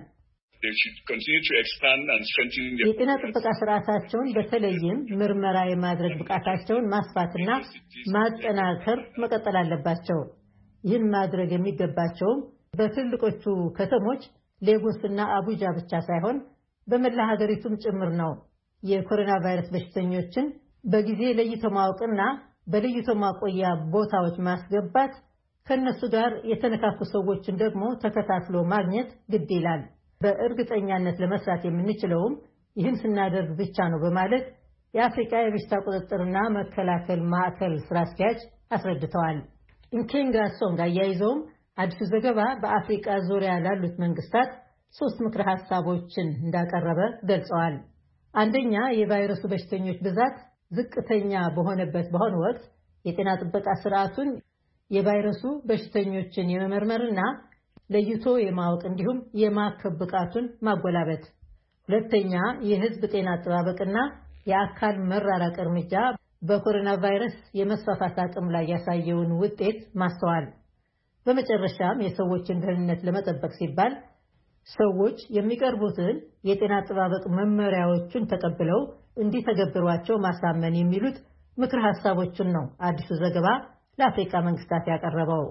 የጤና ጥበቃ ስርዓታቸውን በተለይም ምርመራ የማድረግ ብቃታቸውን ማስፋትና ማጠናከር መቀጠል አለባቸው። ይህን ማድረግ የሚገባቸውም በትልቆቹ ከተሞች ሌጎስና አቡጃ ብቻ ሳይሆን በመላ ሀገሪቱም ጭምር ነው። የኮሮና ቫይረስ በሽተኞችን በጊዜ ለይቶ ማወቅና በለይቶ ማቆያ ቦታዎች ማስገባት፣ ከነሱ ጋር የተነካኩ ሰዎችን ደግሞ ተከታትሎ ማግኘት ግድ ይላል። በእርግጠኛነት ለመስራት የምንችለውም ይህን ስናደርግ ብቻ ነው በማለት የአፍሪካ የበሽታ ቁጥጥርና መከላከል ማዕከል ስራ አስኪያጅ አስረድተዋል። ኢንኬንጋሶንግ አያይዘውም አዲሱ ዘገባ በአፍሪካ ዙሪያ ላሉት መንግስታት 3 ምክረ ሀሳቦችን እንዳቀረበ ገልጸዋል። አንደኛ፣ የቫይረሱ በሽተኞች ብዛት ዝቅተኛ በሆነበት በአሁኑ ወቅት የጤና ጥበቃ ስርዓቱን የቫይረሱ በሽተኞችን የመመርመርና ለይቶ የማወቅ እንዲሁም የማከም ብቃቱን ማጎላበት። ሁለተኛ፣ የህዝብ ጤና አጠባበቅና የአካል መራራቅ እርምጃ በኮሮና ቫይረስ የመስፋፋት አቅም ላይ ያሳየውን ውጤት ማስተዋል። በመጨረሻም የሰዎችን ደህንነት ለመጠበቅ ሲባል ሰዎች የሚቀርቡትን የጤና አጠባበቅ መመሪያዎችን ተቀብለው እንዲተገብሯቸው ማሳመን የሚሉት ምክር ሀሳቦችን ነው አዲሱ ዘገባ ለአፍሪካ መንግስታት ያቀረበው።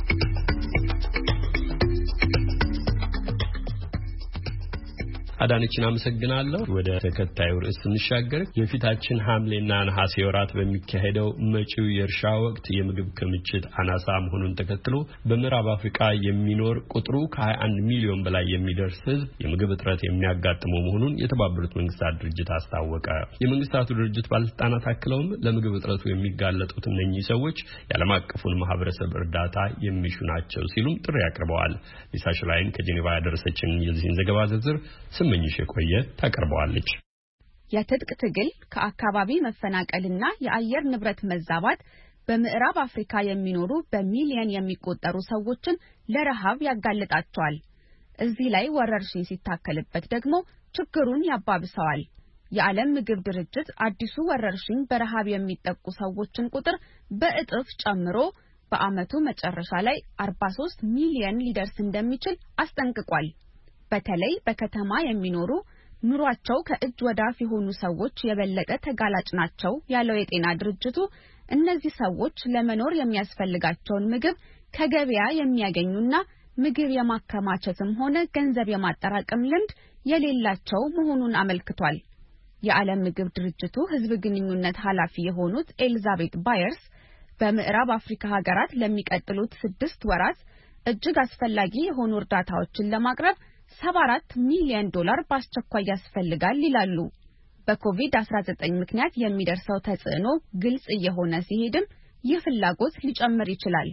አዳነችን አመሰግናለሁ። ወደ ተከታዩ ርዕስ እንሻገር። የፊታችን ሐምሌና ነሐሴ ወራት በሚካሄደው መጪው የእርሻ ወቅት የምግብ ክምችት አናሳ መሆኑን ተከትሎ በምዕራብ አፍሪካ የሚኖር ቁጥሩ ከ21 ሚሊዮን በላይ የሚደርስ ሕዝብ የምግብ እጥረት የሚያጋጥመው መሆኑን የተባበሩት መንግስታት ድርጅት አስታወቀ። የመንግስታቱ ድርጅት ባለስልጣናት አክለውም ለምግብ እጥረቱ የሚጋለጡት እነኚህ ሰዎች የዓለም አቀፉን ማህበረሰብ እርዳታ የሚሹ ናቸው ሲሉም ጥሪ አቅርበዋል። ሊሳ ሽላይን ከጄኔቫ ያደረሰችን የዚህን ዘገባ ዝርዝር ስመኝሽ የቆየ ታቀርበዋለች። የትጥቅ ትግል፣ ከአካባቢ መፈናቀልና የአየር ንብረት መዛባት በምዕራብ አፍሪካ የሚኖሩ በሚሊዮን የሚቆጠሩ ሰዎችን ለረሃብ ያጋልጣቸዋል። እዚህ ላይ ወረርሽኝ ሲታከልበት ደግሞ ችግሩን ያባብሰዋል። የዓለም ምግብ ድርጅት አዲሱ ወረርሽኝ በረሃብ የሚጠቁ ሰዎችን ቁጥር በእጥፍ ጨምሮ በዓመቱ መጨረሻ ላይ 43 ሚሊዮን ሊደርስ እንደሚችል አስጠንቅቋል። በተለይ በከተማ የሚኖሩ ኑሯቸው ከእጅ ወዳፍ የሆኑ ሰዎች የበለጠ ተጋላጭ ናቸው ያለው የጤና ድርጅቱ እነዚህ ሰዎች ለመኖር የሚያስፈልጋቸውን ምግብ ከገበያ የሚያገኙና ምግብ የማከማቸትም ሆነ ገንዘብ የማጠራቀም ልምድ የሌላቸው መሆኑን አመልክቷል። የዓለም ምግብ ድርጅቱ ሕዝብ ግንኙነት ኃላፊ የሆኑት ኤሊዛቤት ባየርስ በምዕራብ አፍሪካ ሀገራት ለሚቀጥሉት 6 ወራት እጅግ አስፈላጊ የሆኑ እርዳታዎችን ለማቅረብ $74 ሚሊዮን በአስቸኳይ ያስፈልጋል ይላሉ። በኮቪድ-19 ምክንያት የሚደርሰው ተጽዕኖ ግልጽ እየሆነ ሲሄድም ይህ ፍላጎት ሊጨምር ይችላል።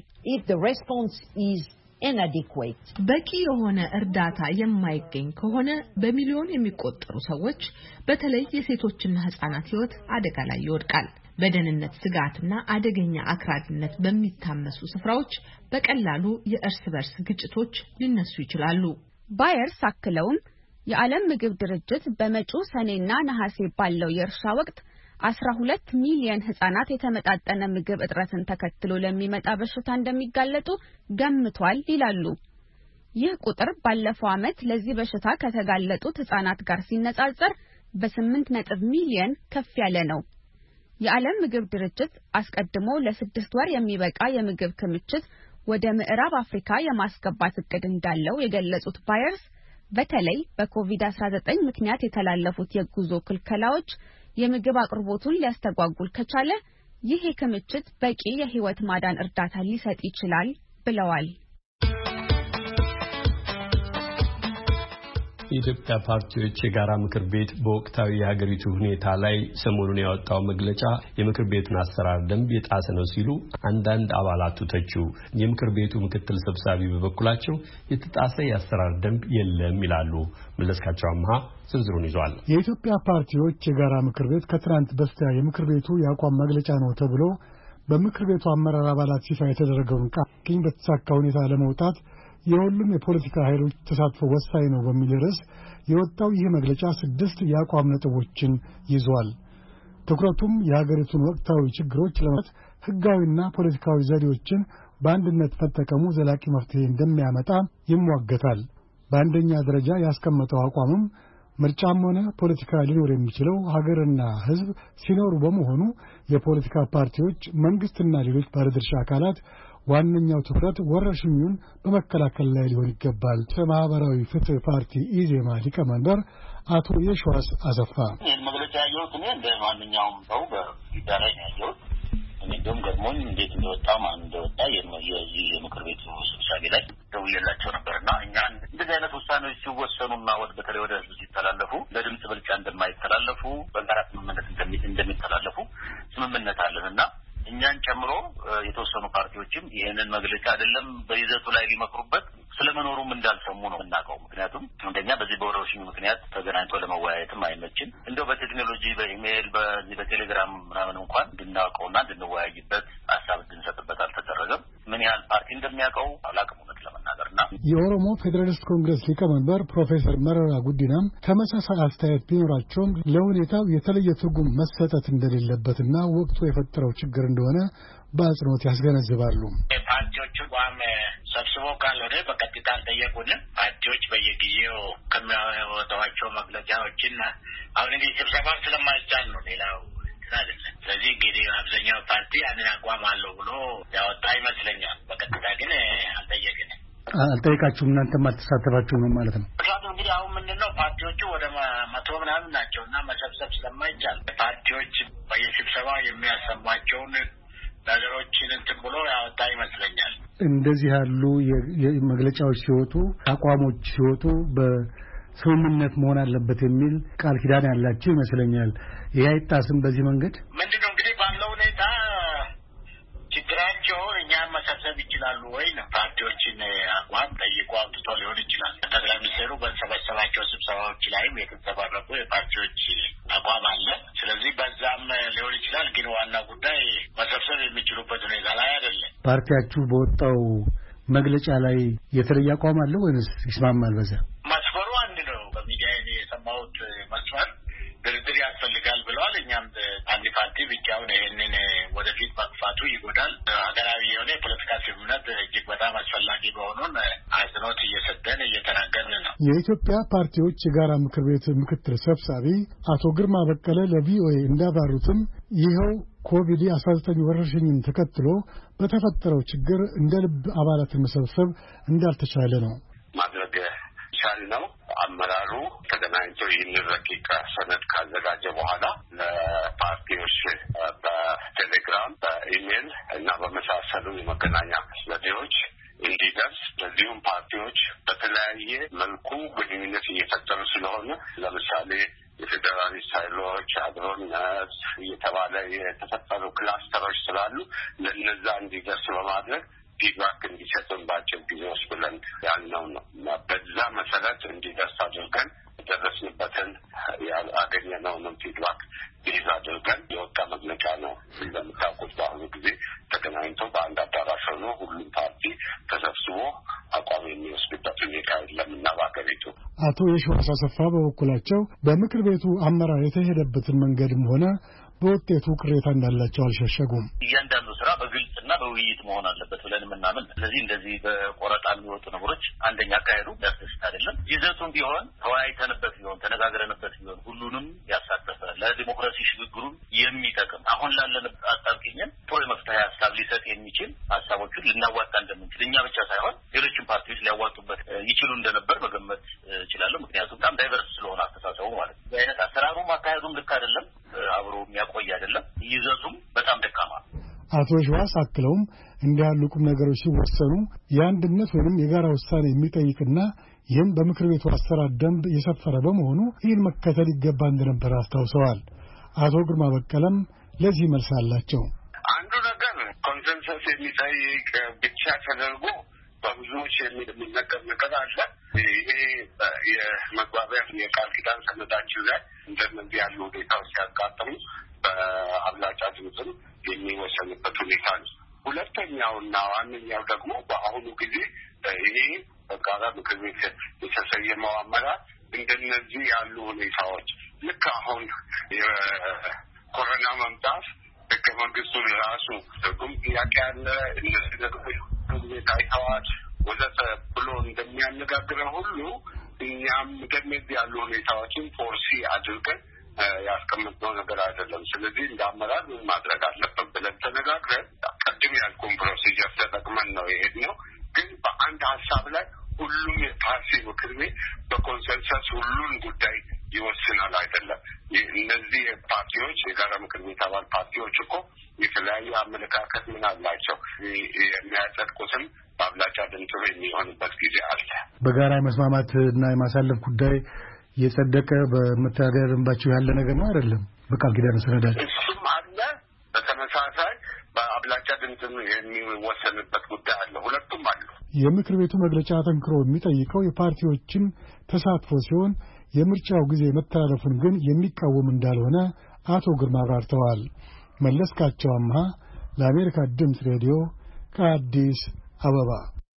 በቂ የሆነ እርዳታ የማይገኝ ከሆነ በሚሊዮን የሚቆጠሩ ሰዎች በተለይ የሴቶችና ህጻናት ህይወት አደጋ ላይ ይወድቃል። በደህንነት ስጋትና አደገኛ አክራሪነት በሚታመሱ ስፍራዎች በቀላሉ የእርስ በርስ ግጭቶች ሊነሱ ይችላሉ። ባየርስ አክለውም የዓለም ምግብ ድርጅት በመጪው ሰኔና ነሐሴ ባለው የእርሻ ወቅት 12 ሚሊዮን ህጻናት የተመጣጠነ ምግብ እጥረትን ተከትሎ ለሚመጣ በሽታ እንደሚጋለጡ ገምቷል ይላሉ። ይህ ቁጥር ባለፈው ዓመት ለዚህ በሽታ ከተጋለጡት ህጻናት ጋር ሲነጻጸር በ8 ሚሊዮን ከፍ ያለ ነው። የዓለም ምግብ ድርጅት አስቀድሞ ለ6 ወር የሚበቃ የምግብ ክምችት ወደ ምዕራብ አፍሪካ የማስገባት እቅድ እንዳለው የገለጹት ባየርስ በተለይ በኮቪድ-19 ምክንያት የተላለፉት የጉዞ ክልከላዎች የምግብ አቅርቦቱን ሊያስተጓጉል ከቻለ ይህ ክምችት በቂ የህይወት ማዳን እርዳታ ሊሰጥ ይችላል ብለዋል። የኢትዮጵያ ፓርቲዎች የጋራ ምክር ቤት በወቅታዊ የሀገሪቱ ሁኔታ ላይ ሰሞኑን ያወጣው መግለጫ የምክር ቤቱን አሰራር ደንብ የጣሰ ነው ሲሉ አንዳንድ አባላቱ ተቹ። የምክር ቤቱ ምክትል ሰብሳቢ በበኩላቸው የተጣሰ የአሰራር ደንብ የለም ይላሉ። መለስካቸው አምሃ ዝርዝሩን ይዟል። የኢትዮጵያ ፓርቲዎች የጋራ ምክር ቤት ከትናንት በስቲያ የምክር ቤቱ የአቋም መግለጫ ነው ተብሎ በምክር ቤቱ አመራር አባላት ይፋ የተደረገውን ቃል በተሳካ ሁኔታ ለመውጣት የሁሉም የፖለቲካ ኃይሎች ተሳትፎ ወሳኝ ነው በሚል ርዕስ የወጣው ይህ መግለጫ 6 የአቋም ነጥቦችን ይዟል። ትኩረቱም የሀገሪቱን ወቅታዊ ችግሮች ለመፍታት ህጋዊና ፖለቲካዊ ዘዴዎችን በአንድነት መጠቀሙ ዘላቂ መፍትሄ እንደሚያመጣ ይሟገታል። በአንደኛ ደረጃ ያስቀመጠው አቋምም ምርጫም ሆነ ፖለቲካ ሊኖር የሚችለው ሀገርና ህዝብ ሲኖሩ በመሆኑ የፖለቲካ ፓርቲዎች፣ መንግስትና ሌሎች ባለድርሻ አካላት ዋነኛው ትኩረት ወረርሽኙን በመከላከል ላይ ሊሆን ይገባል። የማህበራዊ ፍትህ ፓርቲ ኢዜማ ሊቀመንበር አቶ የሸዋስ አሰፋ ይህን መግለጫ ያየሁት እኔ እንደ ማንኛውም ሰው በሚዲያ ላይ ያየሁት እኔ እንደውም ገርሞኝ እንዴት እንደወጣ ማን እንደወጣ የምክር ቤቱ ስብሰባ ላይ ደውዬላቸው ነበርና እኛ እንደዚህ አይነት ውሳኔዎች ሲወሰኑና በተለይ ወደ ህዝብ ሲተላለፉ ለድምጽ ብልጫ እንደማይተላለፉ በጋራ ስምምነት እንደሚተላለፉ ስምምነት አለንና እኛን ጨምሮ የተወሰኑ ፓርቲዎችም ይሄንን መግለጫ አይደለም በይዘቱ ላይ ሊመክሩበት ስለመኖሩም እንዳልሰሙ ነው እናውቀው። ምክንያቱም እንደኛ በዚህ በወረርሽኙ ምክንያት ተገናኝቶ ለመወያየትም አይመችም። እንደው በቴክኖሎጂ በኢሜይል በቴሌግራም ምናምን እንኳን እንድናውቀውና እንድንወያይበት ሀሳብ እንድንሰጥበት አልተደረገም። ምን ያህል ፓርቲ እንደሚያውቀው አላውቅም እውነት ለመናገርና የኦሮሞ ፌዴራሊስት ኮንግረስ ሊቀመንበር ፕሮፌሰር መረራ ጉዲናም ተመሳሳይ አስተያየት ቢኖራቸውም ለሁኔታው የተለየ ትርጉም መሰጠት እንደሌለበትና ወቅቱ የፈጠረው ችግር እንደሆነ በአጽንኦት ያስገነዝባሉ። ፓርቲዎቹ ቋም ሰብስቦ ካልሆነ በቀጥታ አልጠየቁንም። ፓርቲዎች በየጊዜው ከሚያወጣቸው መግለጫዎችን አሁን እንግዲህ ስብሰባ ስለማይቻል ነው ሌላው አይደለም። ስለዚህ እንግዲህ አብዛኛው ፓርቲ አንድ አቋም አለው ብሎ ያወጣ ይመስለኛል። በቀጥታ ግን አልጠየቅንም። አልጠየቃችሁም? እናንተም አልተሳተፋችሁም ነው ማለት ነው? ምክንያቱም እንግዲህ አሁን ምንድነው ፓርቲዎቹ ወደ 100 ምናምን ናቸው እና መሰብሰብ ስለማይቻል ፓርቲዎች በየስብሰባ የሚያሰሟቸውን ነገሮችን እንትን ብሎ ያወጣ ይመስለኛል። እንደዚህ ያሉ የመግለጫዎች ሲወጡ አቋሞች ሲወጡ በስምምነት መሆን አለበት የሚል ቃል ኪዳን ያላቸው ይመስለኛል። ይሄ አይጣስም? በዚህ መንገድ ምንድነው እንግዲህ ባለው ሁኔታ ችግራቸው እኛን መሰብሰብ ይችላሉ ወይ ነው። ፓርቲዎችን አቋም ጠይቆ አውጥቶ ሊሆን ይችላል። ጠቅላይ ሚኒስትሩ በተሰበሰባቸው ስብሰባዎች ላይም የተንጸባረቁ የፓርቲዎች አቋም አለ። ስለዚህ በዛም ሊሆን ይችላል። ግን ዋና ጉዳይ መሰብሰብ የሚችሉበት ሁኔታ ላይ አይደለም። ፓርቲያችሁ በወጣው መግለጫ ላይ የተለየ አቋም አለ ወይስ ይስማማል? በዛ መስፈሩ አንድ ነው። በሚዲያ የሰማሁት መስፈር ድርድር ያስፈልጋል ብለዋል። እኛም አንድ ፓርቲ ብቻውን ይህንን ወደፊት መግፋቱ ይጎዳል። ሀገራዊ የሆነ የፖለቲካ ስምምነት እጅግ በጣም አስፈላጊ መሆኑን አጽንኦት እየሰጠን እየተናገርን ነው። የኢትዮጵያ ፓርቲዎች የጋራ ምክር ቤት ምክትል ሰብሳቢ አቶ ግርማ በቀለ ለቪኦኤ እንዳብራሩትም ይኸው ኮቪድ-19 ወረርሽኝን ተከትሎ በተፈጠረው ችግር እንደ ልብ አባላትን መሰብሰብ እንዳልተቻለ ነው። ማድረግ ቻል ነው። አመራሩ ተገናኝቶ ይህንን ረቂቅ ሰነድ ካዘጋጀ በኋላ ለፓርቲዎች በቴሌግራም፣ በኢሜይል እና በመሳሰሉ የመገናኛ ዘዴዎች እንዲደርስ ለዚሁም ፓርቲዎች በተለያየ መልኩ ግንኙነት እየፈጠሩ ስለሆነ ለምሳሌ የፌዴራሊስት ኃይሎች አብሮነት እየተባለ የተፈጠሩ ክላስተሮች ስላሉ ለነዛ እንዲደርስ በማድረግ ፊድባክ እንዲሰጡን በአጭር ጊዜ ውስጥ ብለን ያልነው ነው። በዛ መሰረት እንዲደርስ አድርገን የደረስንበትን ያገኘነውንም ፊድባክ ቤዝ አድርገን የወጣ መግለጫ ነው። እንደምታውቁት በአሁኑ ጊዜ ተገናኝቶ በአንድ አዳራሽ ሆኖ ሁሉም ፓርቲ ተሰብስቦ አቋም የሚወስድበት ሁኔታ የለምና በሀገሪቱ። አቶ የሸዋስ አሰፋ በበኩላቸው በምክር ቤቱ አመራር የተሄደበትን መንገድም ሆነ በውጤቱ ቅሬታ እንዳላቸው አልሸሸጉም። እያንዳንዱ ስራ በግልጽና በውይይት መሆን አለበት ብለን የምናምን። ስለዚህ እንደዚህ በቆረጣ የሚወጡ ነገሮች አንደኛ አካሄዱ ያስደስት አይደለም። ይዘቱም ቢሆን ተወያይተንበት ቢሆን ተነጋግረንበት ቢሆን ሁሉንም ያሳተፈ ለዲሞክራሲ ሽግግሩን የሚጠቅም አሁን ላለንበት አጣብቂኝን ጥሩ የመፍትሄ ሀሳብ ሊሰጥ የሚችል ሀሳቦችን ልናዋጣ እንደምንችል እኛ ብቻ ሳይሆን ሌሎችም ፓርቲዎች ሊያዋጡበት ይችሉ እንደነበር መገመት እችላለሁ። ምክንያቱም በጣም ዳይቨርስ ስለሆነ አስተሳሰቡ ማለት ነው። በአይነት አሰራሩም አካሄዱም ልክ አይደለም፣ አብሮ የሚያቆይ አይደለም፣ ይዘቱም በጣም ደካማ ነው። አቶ ሸዋስ አክለውም እንዲህ ያሉ ቁም ነገሮች ሲወሰኑ የአንድነት ወይም የጋራ ውሳኔ የሚጠይቅና ይህም በምክር ቤቱ አሰራር ደንብ የሰፈረ በመሆኑ ይህን መከተል ይገባ እንደነበር አስታውሰዋል። አቶ ግርማ በቀለም ለዚህ መልስ አላቸው። አንዱ ነገር ኮንሰንሰስ የሚጠይቅ ብቻ ተደርጎ በብዙዎች የሚነገር ነገር አለ። ይሄ የመግባቢያ የቃል ኪዳን ሰነዳችን ላይ እንደነዚህ ያሉ ሁኔታዎች ሲያጋጥሙ በአብላጫ ድምፅም የሚወሰንበት ሁኔታ ነው። ሁለተኛውና ዋነኛው ደግሞ በአሁኑ ጊዜ ይሄ በጋራ ምክር ቤት የተሰየመው አመራር እንደነዚህ ያሉ ሁኔታዎች ልክ አሁን የኮሮና መምጣት ህገ መንግስቱን ራሱ ትርጉም ጥያቄ ያለ እነዚህ ነገሮች ሁኔታ አይተዋል ወዘተ ብሎ እንደሚያነጋግረው ሁሉ እኛም እንደነዚህ ያሉ ሁኔታዎችን ፎርሲ አድርገን ያስቀምጥነው ነገር አይደለም። ስለዚህ እንደ አመራር ምን ማድረግ አለብን ብለን ተነጋግረን ቀድም ያልኩን ፕሮሲጀር ተጠቅመን ነው የሄድነው። ግን በአንድ ሀሳብ ላይ ሁሉም የፓርቲ ምክር ቤት በኮንሰንሰስ ሁሉን ጉዳይ ይወስናል አይደለም። እነዚህ ፓርቲዎች የጋራ ምክር ቤት አባል ፓርቲዎች እኮ የተለያዩ አመለካከት ምን አላቸው። የሚያጸድቁትም በአብላጫ ድምፅ የሚሆንበት ጊዜ አለ። በጋራ የመስማማት እና የማሳለፍ ጉዳይ የጸደቀ በመተዳደሪያ ደንባቸው ያለ ነገር ነው አይደለም። በቃል ኪዳን ሰነዳቸው እሱም አለ። በተመሳሳይ በአብላጫ ድምፅ የሚወሰንበት ጉዳይ አለ። ሁለቱም አሉ። የምክር ቤቱ መግለጫ አጠንክሮ የሚጠይቀው የፓርቲዎችን ተሳትፎ ሲሆን የምርጫው ጊዜ መተላለፉን ግን የሚቃወም እንዳልሆነ አቶ ግርማ አብራርተዋል። መለስካቸው አምሃ ለአሜሪካ ድምፅ ሬዲዮ ከአዲስ አበባ።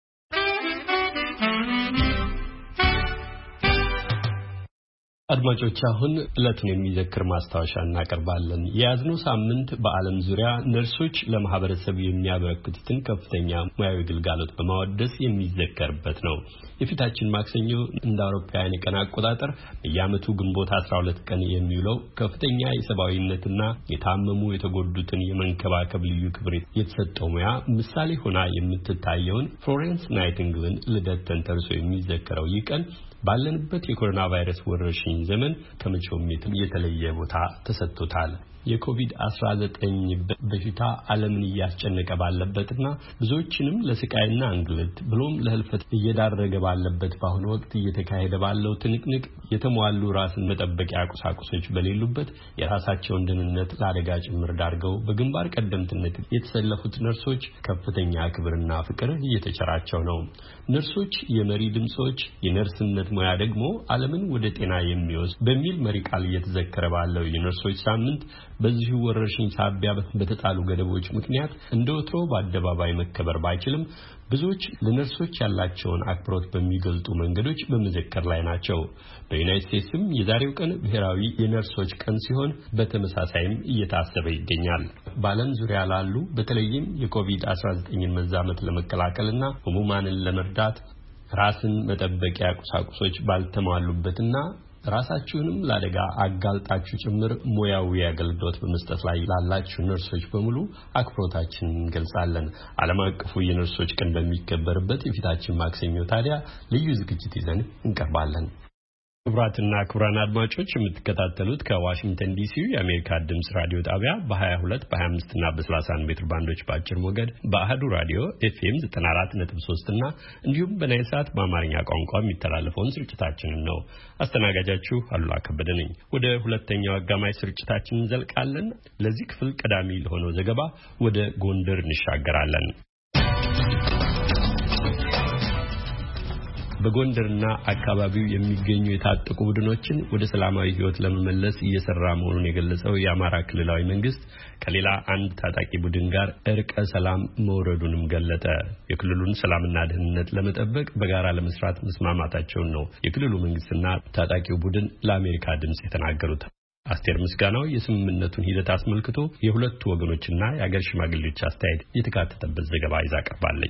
አድማጮች አሁን ዕለቱን የሚዘክር ማስታወሻ እናቀርባለን። የያዝነው ሳምንት በዓለም ዙሪያ ነርሶች ለማህበረሰብ የሚያበረክቱትን ከፍተኛ ሙያዊ ግልጋሎት በማወደስ የሚዘከርበት ነው። የፊታችን ማክሰኞ እንደ አውሮፓውያን የቀን አቆጣጠር በየዓመቱ ግንቦት 12 ቀን የሚውለው ከፍተኛ የሰብአዊነትና የታመሙ የተጎዱትን የመንከባከብ ልዩ ክብር የተሰጠው ሙያ ምሳሌ ሆና የምትታየውን ፍሎሬንስ ናይቲንግልን ልደት ተንተርሶ የሚዘከረው ይህ ቀን ባለንበት የኮሮና ቫይረስ ወረርሽኝ ዘመን ከመቼውም የተለየ ቦታ ተሰጥቶታል። የኮቪድ-19 በሽታ ዓለምን እያስጨነቀ ባለበትና ብዙዎችንም ለስቃይና እንግልት ብሎም ለህልፈት እየዳረገ ባለበት በአሁኑ ወቅት እየተካሄደ ባለው ትንቅንቅ የተሟሉ ራስን መጠበቂያ ቁሳቁሶች በሌሉበት የራሳቸውን ደህንነት ለአደጋ ጭምር ዳርገው በግንባር ቀደምትነት የተሰለፉት ነርሶች ከፍተኛ ክብርና ፍቅር እየተቸራቸው ነው። ነርሶች የመሪ ድምጾች፣ የነርስነት ሙያ ደግሞ ዓለምን ወደ ጤና የሚወስድ በሚል መሪ ቃል እየተዘከረ ባለው የነርሶች ሳምንት በዚሁ ወረርሽኝ ሳቢያ በተጣሉ ገደቦች ምክንያት እንደወትሮ በአደባባይ መከበር ባይችልም ብዙዎች ለነርሶች ያላቸውን አክብሮት በሚገልጡ መንገዶች በመዘከር ላይ ናቸው። በዩናይትድ ስቴትስም የዛሬው ቀን ብሔራዊ የነርሶች ቀን ሲሆን በተመሳሳይም እየታሰበ ይገኛል። በዓለም ዙሪያ ላሉ በተለይም የኮቪድ-19 መዛመት ለመከላከልና ህሙማንን ለመርዳት ራስን መጠበቂያ ቁሳቁሶች ባልተሟሉበትና ራሳችሁንም ለአደጋ አጋልጣችሁ ጭምር ሙያዊ አገልግሎት በመስጠት ላይ ላላችሁ ነርሶች በሙሉ አክብሮታችንን እንገልጻለን። ዓለም አቀፉ የነርሶች ቀን በሚከበርበት የፊታችን ማክሰኞ ታዲያ ልዩ ዝግጅት ይዘን እንቀርባለን። ክቡራትና ክቡራን አድማጮች የምትከታተሉት ከዋሽንግተን ዲሲ የአሜሪካ ድምጽ ራዲዮ ጣቢያ በ22 በ25 እና በ31 ሜትር ባንዶች በአጭር ሞገድ በአህዱ ራዲዮ ኤፍኤም 94.3 እና እንዲሁም በናይል ሰዓት በአማርኛ ቋንቋ የሚተላለፈውን ስርጭታችንን ነው። አስተናጋጃችሁ አሉላ ከበደ ነኝ። ወደ ሁለተኛው አጋማሽ ስርጭታችን እንዘልቃለን። ለዚህ ክፍል ቀዳሚ ለሆነው ዘገባ ወደ ጎንደር እንሻገራለን። በጎንደርና አካባቢው የሚገኙ የታጠቁ ቡድኖችን ወደ ሰላማዊ ህይወት ለመመለስ እየሰራ መሆኑን የገለጸው የአማራ ክልላዊ መንግስት ከሌላ አንድ ታጣቂ ቡድን ጋር እርቀ ሰላም መውረዱንም ገለጠ። የክልሉን ሰላምና ደህንነት ለመጠበቅ በጋራ ለመስራት መስማማታቸውን ነው የክልሉ መንግስትና ታጣቂው ቡድን ለአሜሪካ ድምጽ የተናገሩት። አስቴር ምስጋናው የስምምነቱን ሂደት አስመልክቶ የሁለቱ ወገኖችና የአገር ሽማግሌዎች አስተያየት የተካተተበት ዘገባ ይዛ ቀርባለች።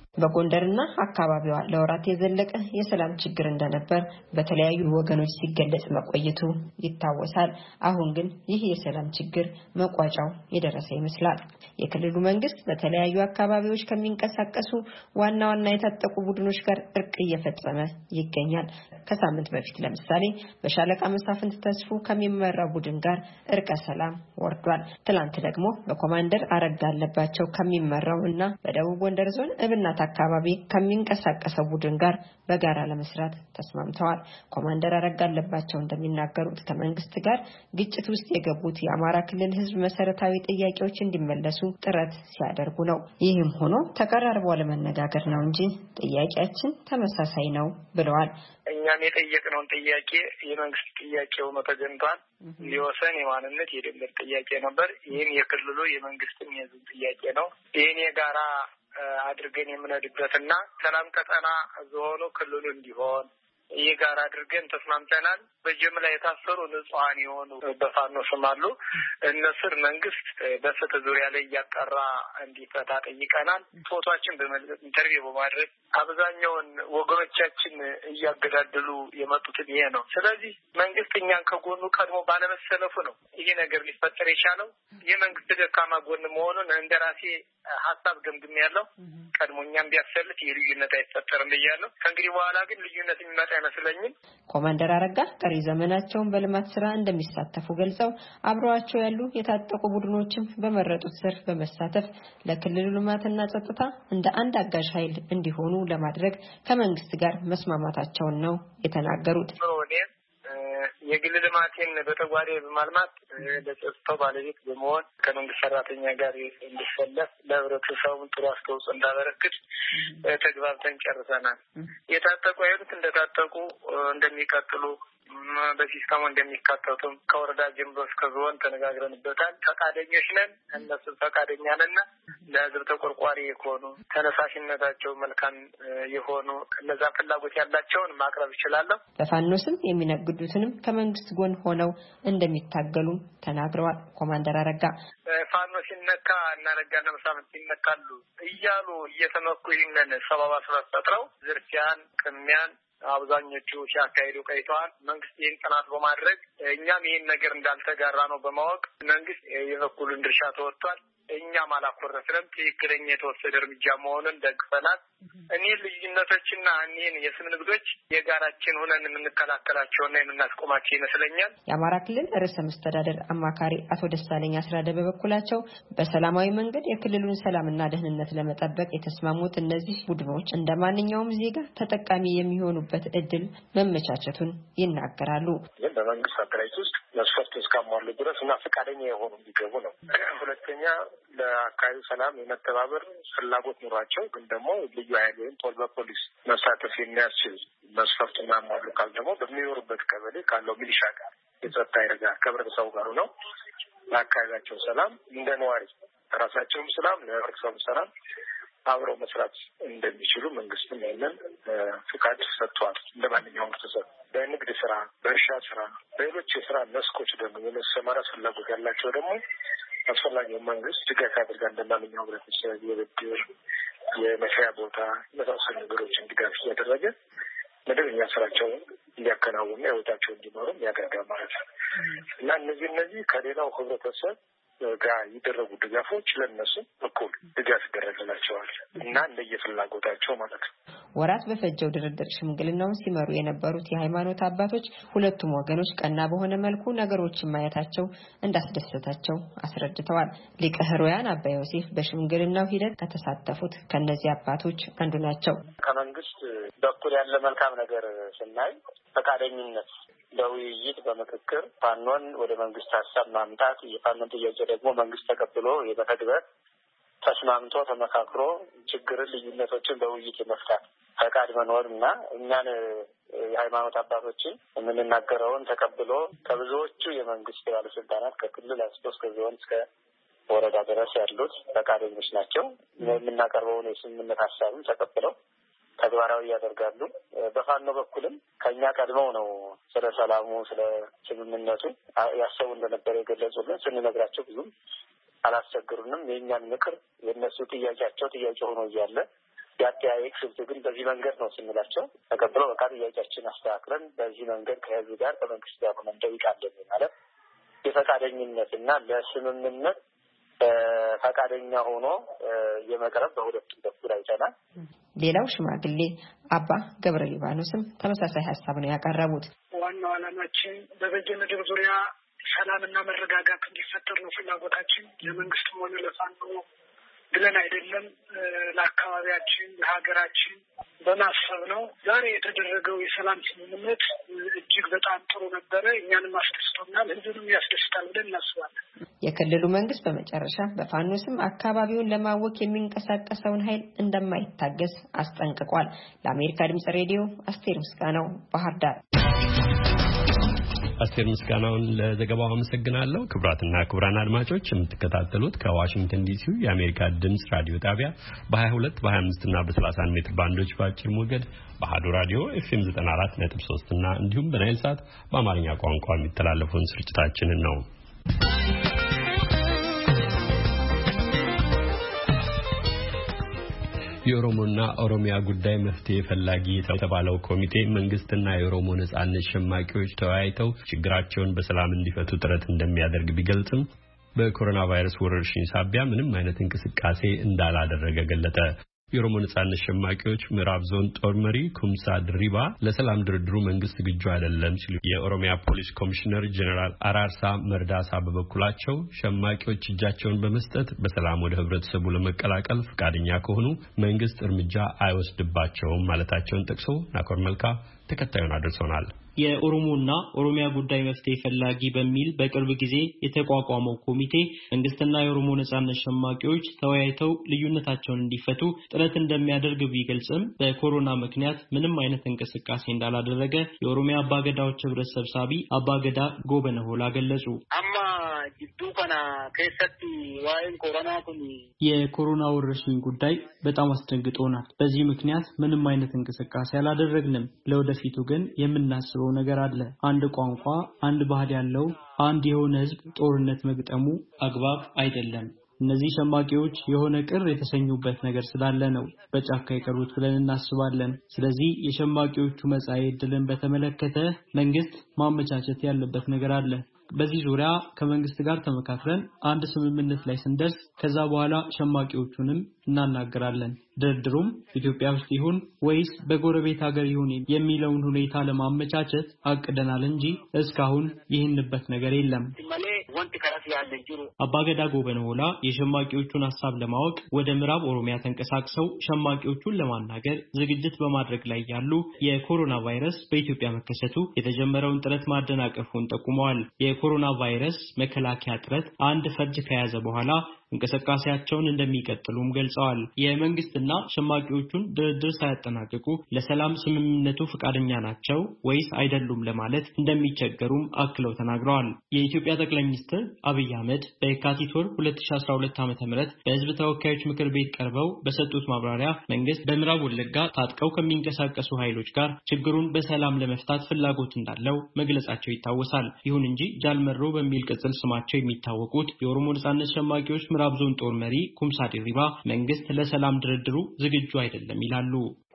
በጎንደርና አካባቢዋ ለወራት የዘለቀ የሰላም ችግር እንደነበር በተለያዩ ወገኖች ሲገለጽ መቆየቱ ይታወሳል። አሁን ግን ይህ የሰላም ችግር መቋጫው የደረሰ ይመስላል። የክልሉ መንግስት በተለያዩ አካባቢዎች ከሚንቀሳቀሱ ዋና ዋና የታጠቁ ቡድኖች ጋር እርቅ እየፈጸመ ይገኛል። ከሳምንት በፊት ለምሳሌ በሻለቃ መሳፍንት ተስፉ ከሚመራው ቡድን ጋር እርቀ ሰላም ወርዷል። ትላንት ደግሞ በኮማንደር አረጋ አለባቸው ከሚመራው እና በደቡብ ጎንደር ዞን እብናት አካባቢ ከሚንቀሳቀሰው ቡድን ጋር በጋራ ለመስራት ተስማምተዋል። ኮማንደር አረጋ አለባቸው እንደሚናገሩት ከመንግስት ጋር ግጭት ውስጥ የገቡት የአማራ ክልል ህዝብ መሰረታዊ ጥያቄዎች እንዲመለሱ ጥረት ሲያደርጉ ነው። ይህም ሆኖ ተቀራርበው ለመነጋገር ነው እንጂ ጥያቄያችን ተመሳሳይ ነው ብለዋል። እኛም የጠየቅነውን ጥያቄ የመንግስት ጥያቄ ሆኖ ተገኝቷል። የወሰን የማንነት የድንበር ጥያቄ ነበር። ይህም የክልሉ የመንግስትም የህዝብ ጥያቄ ነው። ይህን የጋራ አድርገን የምንሄድበትና ሰላም ቀጠና ዞኑ ክልሉ እንዲሆን የጋራ አድርገን ተስማምተናል። በጅምላ የታሰሩ ንጹሃን የሆኑ በፋኖ ስም አሉ። እነሱን መንግስት በፍትህ ዙሪያ ላይ እያጣራ እንዲፈታ ጠይቀናል። ፎቶችን በመልቀቅ ኢንተርቪው በማድረግ አብዛኛውን ወገኖቻችን እያገዳደሉ የመጡትን ይሄ ነው። ስለዚህ መንግስት እኛን ከጎኑ ቀድሞ ባለመሰለፉ ነው ይሄ ነገር ሊፈጠር የቻለው። የመንግስት ደካማ ጎን መሆኑን እንደራሴ ሀሳብ ገምግሜ ያለው ቀድሞ እኛም ቢያሰልፍ የልዩነት አይፈጠርም ብያለሁ። ከእንግዲህ በኋላ ግን ልዩነት የሚመጣ አይመስለኝም። ኮማንደር አረጋ ቀሪ ዘመናቸውን በልማት ስራ እንደሚሳተፉ ገልጸው አብረዋቸው ያሉ የታጠቁ ቡድኖችም በመረጡት ዘርፍ በመሳተፍ ለክልሉ ልማትና ጸጥታ እንደ አንድ አጋዥ ኃይል እንዲሆኑ ለማድረግ ከመንግስት ጋር መስማማታቸውን ነው የተናገሩት። የግል ልማቴን በተጓዳኝ በማልማት ለጸጥታው ባለቤት በመሆን ከመንግስት ሰራተኛ ጋር እንዲሰለፍ ለህብረተሰቡ ጥሩ አስተዋጽኦ እንዳበረክት ተግባብተን ጨርሰናል። የታጠቁ ኃይሎች እንደታጠቁ እንደሚቀጥሉ በሲስተሙ እንደሚካተቱም ከወረዳ ጀምሮ እስከ ዞን ተነጋግረንበታል። ፈቃደኞች ነን። እነሱ ፈቃደኛ ነን። ለህዝብ ተቆርቋሪ የሆኑ ተነሳሽነታቸው መልካም የሆኑ እነዛ ፍላጎት ያላቸውን ማቅረብ ይችላለሁ። በፋኖ ስም የሚነግዱትንም ከመንግስት ጎን ሆነው እንደሚታገሉ ተናግረዋል። ኮማንደር አረጋ ፋኖ ሲነካ እናረጋና መሳፍንት ይነካሉ እያሉ እየተመኩ ይህንን ሰበብ ፈጥረው ዝርፊያን፣ ቅሚያን አብዛኞቹ ሲያካሂዱ ቆይተዋል። መንግስት ይህን ጥናት በማድረግ እኛም ይህን ነገር እንዳልተጋራ ነው በማወቅ መንግስት የበኩሉን ድርሻ ተወጥቷል። እኛም አላኮረፍንም። ትክክለኛ የተወሰደ እርምጃ መሆኑን ደግፈናል። እኒህ ልዩነቶችና እኒህን የስም ንግዶች የጋራችን ሆነን የምንከላከላቸውና የምናስቆማቸው ይመስለኛል። የአማራ ክልል ርዕሰ መስተዳደር አማካሪ አቶ ደሳለኝ አስራደ በበኩላቸው በሰላማዊ መንገድ የክልሉን ሰላምና ደህንነት ለመጠበቅ የተስማሙት እነዚህ ቡድኖች እንደ ማንኛውም ዜጋ ተጠቃሚ የሚሆኑበት እድል መመቻቸቱን ይናገራሉ። በመንግስት አደራጅ ውስጥ መስፈርት እስካሟሉ ድረስ እና ፈቃደኛ የሆኑ እንዲገቡ ነው። ሁለተኛ ለአካባቢው ሰላም የመተባበር ፍላጎት ኑሯቸው ግን ደግሞ ልዩ ኃይል ወይም በፖሊስ መሳተፍ የሚያስችል መስፈርት እናሟሉ ካል ደግሞ በሚኖሩበት ቀበሌ ካለው ሚሊሻ ጋር የጸጥታ ኃይል ጋር ከህብረተሰቡ ጋር ነው ለአካባቢያቸው ሰላም እንደ ነዋሪ ራሳቸውም ሰላም ለህብረተሰቡ ሰላም አብረው መስራት እንደሚችሉ መንግስትም ያንን ፍቃድ ሰጥቷል። እንደ ማንኛውም ህብረተሰብ በንግድ ስራ፣ በእርሻ ስራ፣ በሌሎች የስራ መስኮች ደግሞ የመሰማራት ፍላጎት ያላቸው ደግሞ አስፈላጊው መንግስት ድጋፍ ያደርጋል። እንደማንኛውም ህብረተሰብ የብድር፣ የመስሪያ ቦታ የመሳሰሉ ነገሮችን ድጋፍ እያደረገ መደበኛ ስራቸውን እንዲያከናውኑ ህይወታቸውን እንዲኖሩ ያደርጋል ማለት ነው እና እነዚህ ከሌላው ህብረተሰብ ጋር ይደረጉ ድጋፎች ለነሱ እኩል ድጋፍ ይደረግላቸዋል እና እንደየፍላጎታቸው ማለት ነው። ወራት በፈጀው ድርድር ሽምግልናውን ሲመሩ የነበሩት የሃይማኖት አባቶች ሁለቱም ወገኖች ቀና በሆነ መልኩ ነገሮችን ማየታቸው እንዳስደሰታቸው አስረድተዋል። ሊቀ ሕሩያን አባ ዮሴፍ በሽምግልናው ሂደት ከተሳተፉት ከነዚህ አባቶች አንዱ ናቸው። ከመንግስት በኩል ያለ መልካም ነገር ስናይ ፈቃደኝነት በውይይት በምክክር ፋኖን ወደ መንግስት ሀሳብ ማምጣት የፋኖን ጥያቄ ደግሞ መንግስት ተቀብሎ የመተግበር ተስማምቶ ተመካክሮ ችግርን ልዩነቶችን በውይይት የመፍታት ፈቃድ መኖር እና እኛን የሃይማኖት አባቶችን የምንናገረውን ተቀብሎ ከብዙዎቹ የመንግስት ባለስልጣናት ከክልል አንስቶ እስከ ዞን እስከ ወረዳ ድረስ ያሉት ፈቃደኞች ናቸው። የምናቀርበውን የስምምነት ሀሳብም ተቀብለው ተግባራዊ ያደርጋሉ። በፋኖ በኩልም ከኛ ቀድመው ነው ስለ ሰላሙ ስለ ስምምነቱ ያሰቡ እንደነበረ የገለጹልን። ስንነግራቸው ብዙም አላስቸግሩንም። የእኛን ምክር የእነሱ ጥያቄያቸው ጥያቄ ሆኖ እያለ ያጠያየቅ ስልት ግን በዚህ መንገድ ነው ስንላቸው ተቀብለው በቃ ጥያቄያችን አስተካክለን በዚህ መንገድ ከህዝብ ጋር ከመንግስት ጋር ሆነን እንጠይቃለን ማለት የፈቃደኝነትና ለስምምነት ፈቃደኛ ሆኖ የመቅረብ በሁለቱም በኩል አይተናል። ሌላው ሽማግሌ አባ ገብረ ሊባኖስም ተመሳሳይ ሀሳብ ነው ያቀረቡት። ዋናው ዓላማችን በበጀምድር ዙሪያ ሰላምና መረጋጋት እንዲፈጠር ነው ፍላጎታችን። ለመንግስት ሆነ ለፋኖ ብለን አይደለም፣ ለአካባቢያችን ለሀገራችን በማሰብ ነው። ዛሬ የተደረገው የሰላም ስምምነት እጅግ በጣም ጥሩ ነበረ። እኛንም አስደስቶናል፣ ህዝብንም ያስደስታል ብለን እናስባለን። የክልሉ መንግስት በመጨረሻ በፋኖ ስም አካባቢውን ለማወክ የሚንቀሳቀሰውን ኃይል እንደማይታገስ አስጠንቅቋል። ለአሜሪካ ድምጽ ሬዲዮ አስቴር ምስጋናው ባህር ዳር። አስቴር ምስጋናውን ለዘገባው አመሰግናለሁ። ክቡራትና ክቡራን አድማጮች የምትከታተሉት ከዋሽንግተን ዲሲው የአሜሪካ ድምጽ ራዲዮ ጣቢያ በ22 በ25 እና በ31 ሜትር ባንዶች በአጭር ሞገድ በአሐዱ ራዲዮ FM 94.3 እና እንዲሁም በናይል ሳት በአማርኛ ቋንቋ የሚተላለፈውን ስርጭታችንን ነው። የኦሮሞና ኦሮሚያ ጉዳይ መፍትሄ ፈላጊ የተባለው ኮሚቴ መንግስትና የኦሮሞ ነጻነት ሸማቂዎች ተወያይተው ችግራቸውን በሰላም እንዲፈቱ ጥረት እንደሚያደርግ ቢገልጽም በኮሮና ቫይረስ ወረርሽኝ ሳቢያ ምንም አይነት እንቅስቃሴ እንዳላደረገ ገለጸ። የኦሮሞ ነጻነት ሸማቂዎች ምዕራብ ዞን ጦር መሪ ኩምሳ ድሪባ ለሰላም ድርድሩ መንግስት ዝግጁ አይደለም ሲሉ፣ የኦሮሚያ ፖሊስ ኮሚሽነር ጀነራል አራርሳ መርዳሳ በበኩላቸው ሸማቂዎች እጃቸውን በመስጠት በሰላም ወደ ህብረተሰቡ ለመቀላቀል ፈቃደኛ ከሆኑ መንግስት እርምጃ አይወስድባቸውም ማለታቸውን ጠቅሶ ናኮር መልካ ተከታዩን አድርሶናል። የኦሮሞና ኦሮሚያ ጉዳይ መፍትሄ ፈላጊ በሚል በቅርብ ጊዜ የተቋቋመው ኮሚቴ መንግስትና የኦሮሞ ነጻነት ሸማቂዎች ተወያይተው ልዩነታቸውን እንዲፈቱ ጥረት እንደሚያደርግ ቢገልጽም በኮሮና ምክንያት ምንም አይነት እንቅስቃሴ እንዳላደረገ የኦሮሚያ አባገዳዎች ህብረት ሰብሳቢ አባገዳ ጎበነ ሆላ ገለጹ። የኮሮና ወረርሽኝ ጉዳይ በጣም አስደንግጦናል። በዚህ ምክንያት ምንም አይነት እንቅስቃሴ አላደረግንም። ለወደፊቱ ግን የምናስበው ነገር አለ። አንድ ቋንቋ፣ አንድ ባህል ያለው አንድ የሆነ ህዝብ ጦርነት መግጠሙ አግባብ አይደለም። እነዚህ ሸማቂዎች የሆነ ቅር የተሰኙበት ነገር ስላለ ነው በጫካ የቀሩት ብለን እናስባለን። ስለዚህ የሸማቂዎቹ መጻኤ ዕድልን በተመለከተ መንግስት ማመቻቸት ያለበት ነገር አለ። በዚህ ዙሪያ ከመንግስት ጋር ተመካክረን አንድ ስምምነት ላይ ስንደርስ ከዛ በኋላ ሸማቂዎቹንም እናናገራለን። ድርድሩም ኢትዮጵያ ውስጥ ይሁን ወይስ በጎረቤት ሀገር ይሁን የሚለውን ሁኔታ ለማመቻቸት አቅደናል እንጂ እስካሁን ይህንበት ነገር የለም። አባገዳ ጎበነ ሆላ የሸማቂዎቹን ሐሳብ ለማወቅ ወደ ምዕራብ ኦሮሚያ ተንቀሳቅሰው ሸማቂዎቹን ለማናገር ዝግጅት በማድረግ ላይ ያሉ የኮሮና ቫይረስ በኢትዮጵያ መከሰቱ የተጀመረውን ጥረት ማደናቀፉን ጠቁመዋል። የኮሮና ቫይረስ መከላከያ ጥረት አንድ ፈርጅ ከያዘ በኋላ እንቅስቃሴያቸውን እንደሚቀጥሉም ገልጸዋል። የመንግስትና ሸማቂዎቹን ድርድር ሳያጠናቅቁ ለሰላም ስምምነቱ ፈቃደኛ ናቸው ወይስ አይደሉም ለማለት እንደሚቸገሩም አክለው ተናግረዋል። የኢትዮጵያ ጠቅላይ ሚኒስትር አብይ አህመድ በየካቲት ወር 2012 ዓ.ም በህዝብ ተወካዮች ምክር ቤት ቀርበው በሰጡት ማብራሪያ መንግስት በምዕራብ ወለጋ ታጥቀው ከሚንቀሳቀሱ ኃይሎች ጋር ችግሩን በሰላም ለመፍታት ፍላጎት እንዳለው መግለጻቸው ይታወሳል። ይሁን እንጂ ጃልመሮ በሚል ቅጽል ስማቸው የሚታወቁት የኦሮሞ ነጻነት ሸማቂዎች ምዕራብ ዞን ጦር መሪ ኩምሳ ድሪባ መንግስት ለሰላም ድርድሩ ዝግጁ አይደለም ይላሉ።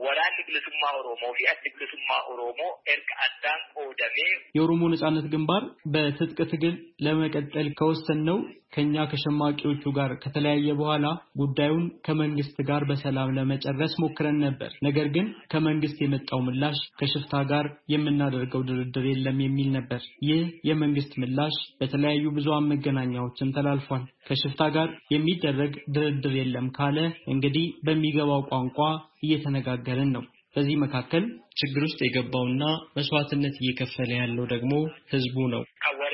የኦሮሞ ነጻነት ግንባር በትጥቅ ትግል ለመቀጠል ከወሰነው ከኛ ከሸማቂዎቹ ጋር ከተለያየ በኋላ ጉዳዩን ከመንግስት ጋር በሰላም ለመጨረስ ሞክረን ነበር። ነገር ግን ከመንግስት የመጣው ምላሽ ከሽፍታ ጋር የምናደርገው ድርድር የለም የሚል ነበር። ይህ የመንግስት ምላሽ በተለያዩ ብዙሃን መገናኛዎችም ተላልፏል። ከሽፍታ ጋር የሚደረግ ድርድር የለም ካለ እንግዲህ በሚገባው ቋንቋ እየተነጋገርን ነው። በዚህ መካከል ችግር ውስጥ የገባውና መስዋዕትነት እየከፈለ ያለው ደግሞ ህዝቡ ነው።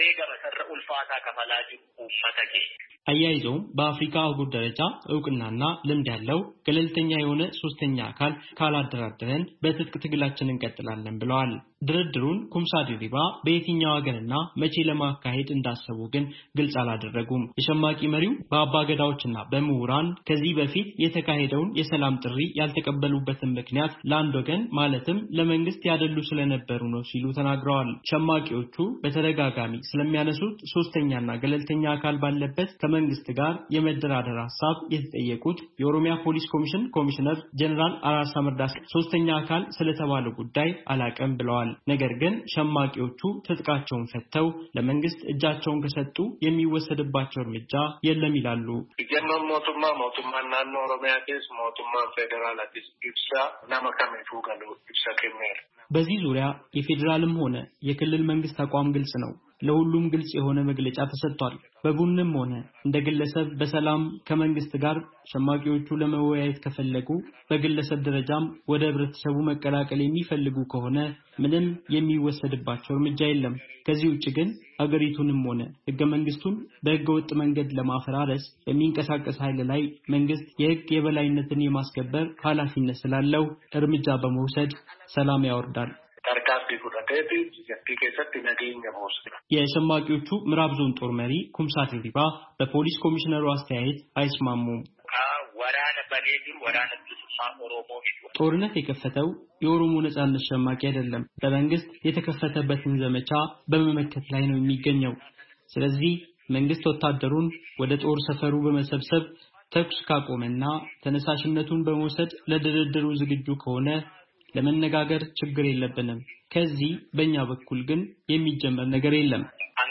አያይዘውም በአፍሪካ አህጉር ደረጃ እውቅናና ልምድ ያለው ገለልተኛ የሆነ ሶስተኛ አካል ካላደራደረን በትጥቅ ትግላችን እንቀጥላለን ብለዋል። ድርድሩን ኩምሳ ድሪባ በየትኛው ሀገርና መቼ ለማካሄድ እንዳሰቡ ግን ግልጽ አላደረጉም። የሸማቂ መሪው በአባገዳዎችና በምሁራን ከዚህ በፊት የተካሄደውን የሰላም ጥሪ ያልተቀበሉበትን ምክንያት ለአንድ ወገን ማለትም ለመንግስት ያደሉ ስለነበሩ ነው ሲሉ ተናግረዋል። ሸማቂዎቹ በተደጋጋሚ ስለሚያነሱት ሶስተኛና ገለልተኛ አካል ባለበት ከመንግስት ጋር የመደራደር ሐሳብ የተጠየቁት የኦሮሚያ ፖሊስ ኮሚሽን ኮሚሽነር ጀነራል አራርሳ መርዳሳ ሶስተኛ አካል ስለተባለው ጉዳይ አላቀም ብለዋል። ነገር ግን ሸማቂዎቹ ትጥቃቸውን ፈተው ለመንግስት እጃቸውን ከሰጡ የሚወሰድባቸው እርምጃ የለም ይላሉ። ሞቱማ ናኖ ኦሮሚያ ኬስ ሞቱማ ፌደራል አዲስ ኢብሳ ናመካሜቱ ጋሎ ኢብሳ ከሚያል በዚህ ዙሪያ የፌዴራልም ሆነ የክልል መንግስት አቋም ግልጽ ነው። ለሁሉም ግልጽ የሆነ መግለጫ ተሰጥቷል። በቡድንም ሆነ እንደ ግለሰብ በሰላም ከመንግስት ጋር ሸማቂዎቹ ለመወያየት ከፈለጉ በግለሰብ ደረጃም ወደ ህብረተሰቡ መቀላቀል የሚፈልጉ ከሆነ ምንም የሚወሰድባቸው እርምጃ የለም። ከዚህ ውጭ ግን አገሪቱንም ሆነ ህገ መንግስቱን በህገወጥ መንገድ ለማፈራረስ በሚንቀሳቀስ ኃይል ላይ መንግስት የህግ የበላይነትን የማስከበር ኃላፊነት ስላለው እርምጃ በመውሰድ ሰላም ያወርዳል። የሸማቂዎቹ ምዕራብ ዞን ጦር መሪ ኩምሳ ድሪባ በፖሊስ ኮሚሽነሩ አስተያየት አይስማሙም። ጦርነት የከፈተው የኦሮሞ ነጻነት ሸማቂ አይደለም፣ በመንግስት የተከፈተበትን ዘመቻ በመመከት ላይ ነው የሚገኘው። ስለዚህ መንግስት ወታደሩን ወደ ጦር ሰፈሩ በመሰብሰብ ተኩስ ካቆመና ተነሳሽነቱን በመውሰድ ለድርድሩ ዝግጁ ከሆነ ለመነጋገር ችግር የለብንም። ከዚህ በእኛ በኩል ግን የሚጀመር ነገር የለም።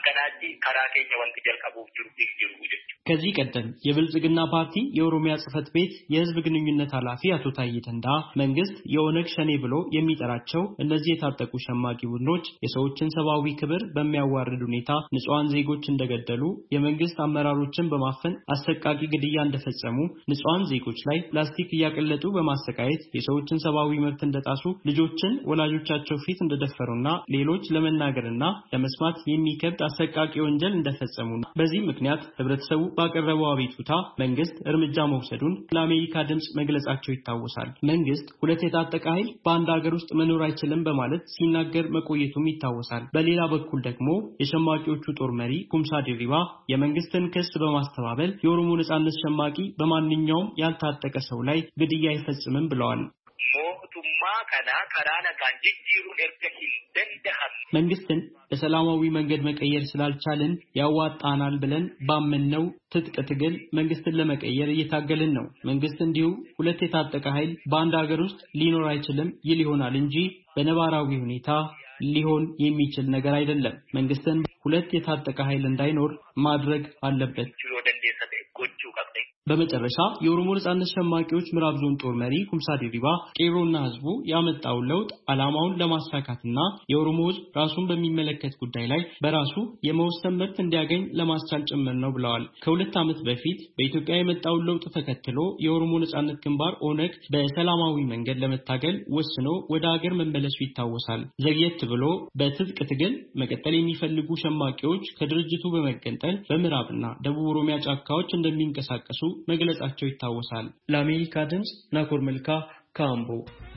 ከዚህ ቀደም የብልጽግና ፓርቲ የኦሮሚያ ጽህፈት ቤት የህዝብ ግንኙነት ኃላፊ አቶ ታዬ ደንዳ መንግስት የኦነግ ሸኔ ብሎ የሚጠራቸው እነዚህ የታጠቁ ሸማቂ ቡድኖች የሰዎችን ሰብአዊ ክብር በሚያዋርድ ሁኔታ ንጹሃን ዜጎች እንደገደሉ፣ የመንግስት አመራሮችን በማፈን አሰቃቂ ግድያ እንደፈጸሙ፣ ንጹሃን ዜጎች ላይ ፕላስቲክ እያቀለጡ በማሰቃየት የሰዎችን ሰብአዊ መብት እንደጣሱ፣ ልጆችን ወላጆቻቸው ፊት እንደደፈሩና ሌሎች ለመናገርና ለመስማት የሚከብድ አሰቃቂ ወንጀል እንደፈጸሙ በዚህ ምክንያት ህብረተሰቡ ባቀረበው አቤቱታ መንግስት እርምጃ መውሰዱን ለአሜሪካ ድምጽ መግለጻቸው ይታወሳል። መንግስት ሁለት የታጠቀ ኃይል በአንድ ሀገር ውስጥ መኖር አይችልም በማለት ሲናገር መቆየቱም ይታወሳል። በሌላ በኩል ደግሞ የሸማቂዎቹ ጦር መሪ ኩምሳ ድሪባ የመንግስትን ክስ በማስተባበል የኦሮሞ ነጻነት ሸማቂ በማንኛውም ያልታጠቀ ሰው ላይ ግድያ አይፈጽምም ብለዋል። መንግስትን በሰላማዊ መንገድ መቀየር ስላልቻልን ያዋጣናል ብለን ባመነው ትጥቅ ትግል መንግስትን ለመቀየር እየታገልን ነው። መንግስት እንዲሁ ሁለት የታጠቀ ኃይል በአንድ ሀገር ውስጥ ሊኖር አይችልም ይል ይሆናል እንጂ በነባራዊ ሁኔታ ሊሆን የሚችል ነገር አይደለም። መንግስትን ሁለት የታጠቀ ኃይል እንዳይኖር ማድረግ አለበት። በመጨረሻ የኦሮሞ ነጻነት ሸማቂዎች ምዕራብ ዞን ጦር መሪ ኩምሳ ድሪባ ቄሮና ህዝቡ ያመጣው ለውጥ ዓላማውን ለማሳካትና የኦሮሞ ህዝብ ራሱን በሚመለከት ጉዳይ ላይ በራሱ የመወሰን መብት እንዲያገኝ ለማስቻል ጭምር ነው ብለዋል። ከሁለት ዓመት በፊት በኢትዮጵያ የመጣውን ለውጥ ተከትሎ የኦሮሞ ነጻነት ግንባር ኦነግ በሰላማዊ መንገድ ለመታገል ወስኖ ወደ ሀገር መመለሱ ይታወሳል። ዘግየት ብሎ በትጥቅ ትግል መቀጠል የሚፈልጉ ሸማቂዎች ከድርጅቱ በመገንጠል በምዕራብና ደቡብ ኦሮሚያ ጫካዎች እንደሚንቀሳቀሱ መግለጻቸው ይታወሳል። ለአሜሪካ ድምጽ ናኮር መልካ ካምቦ።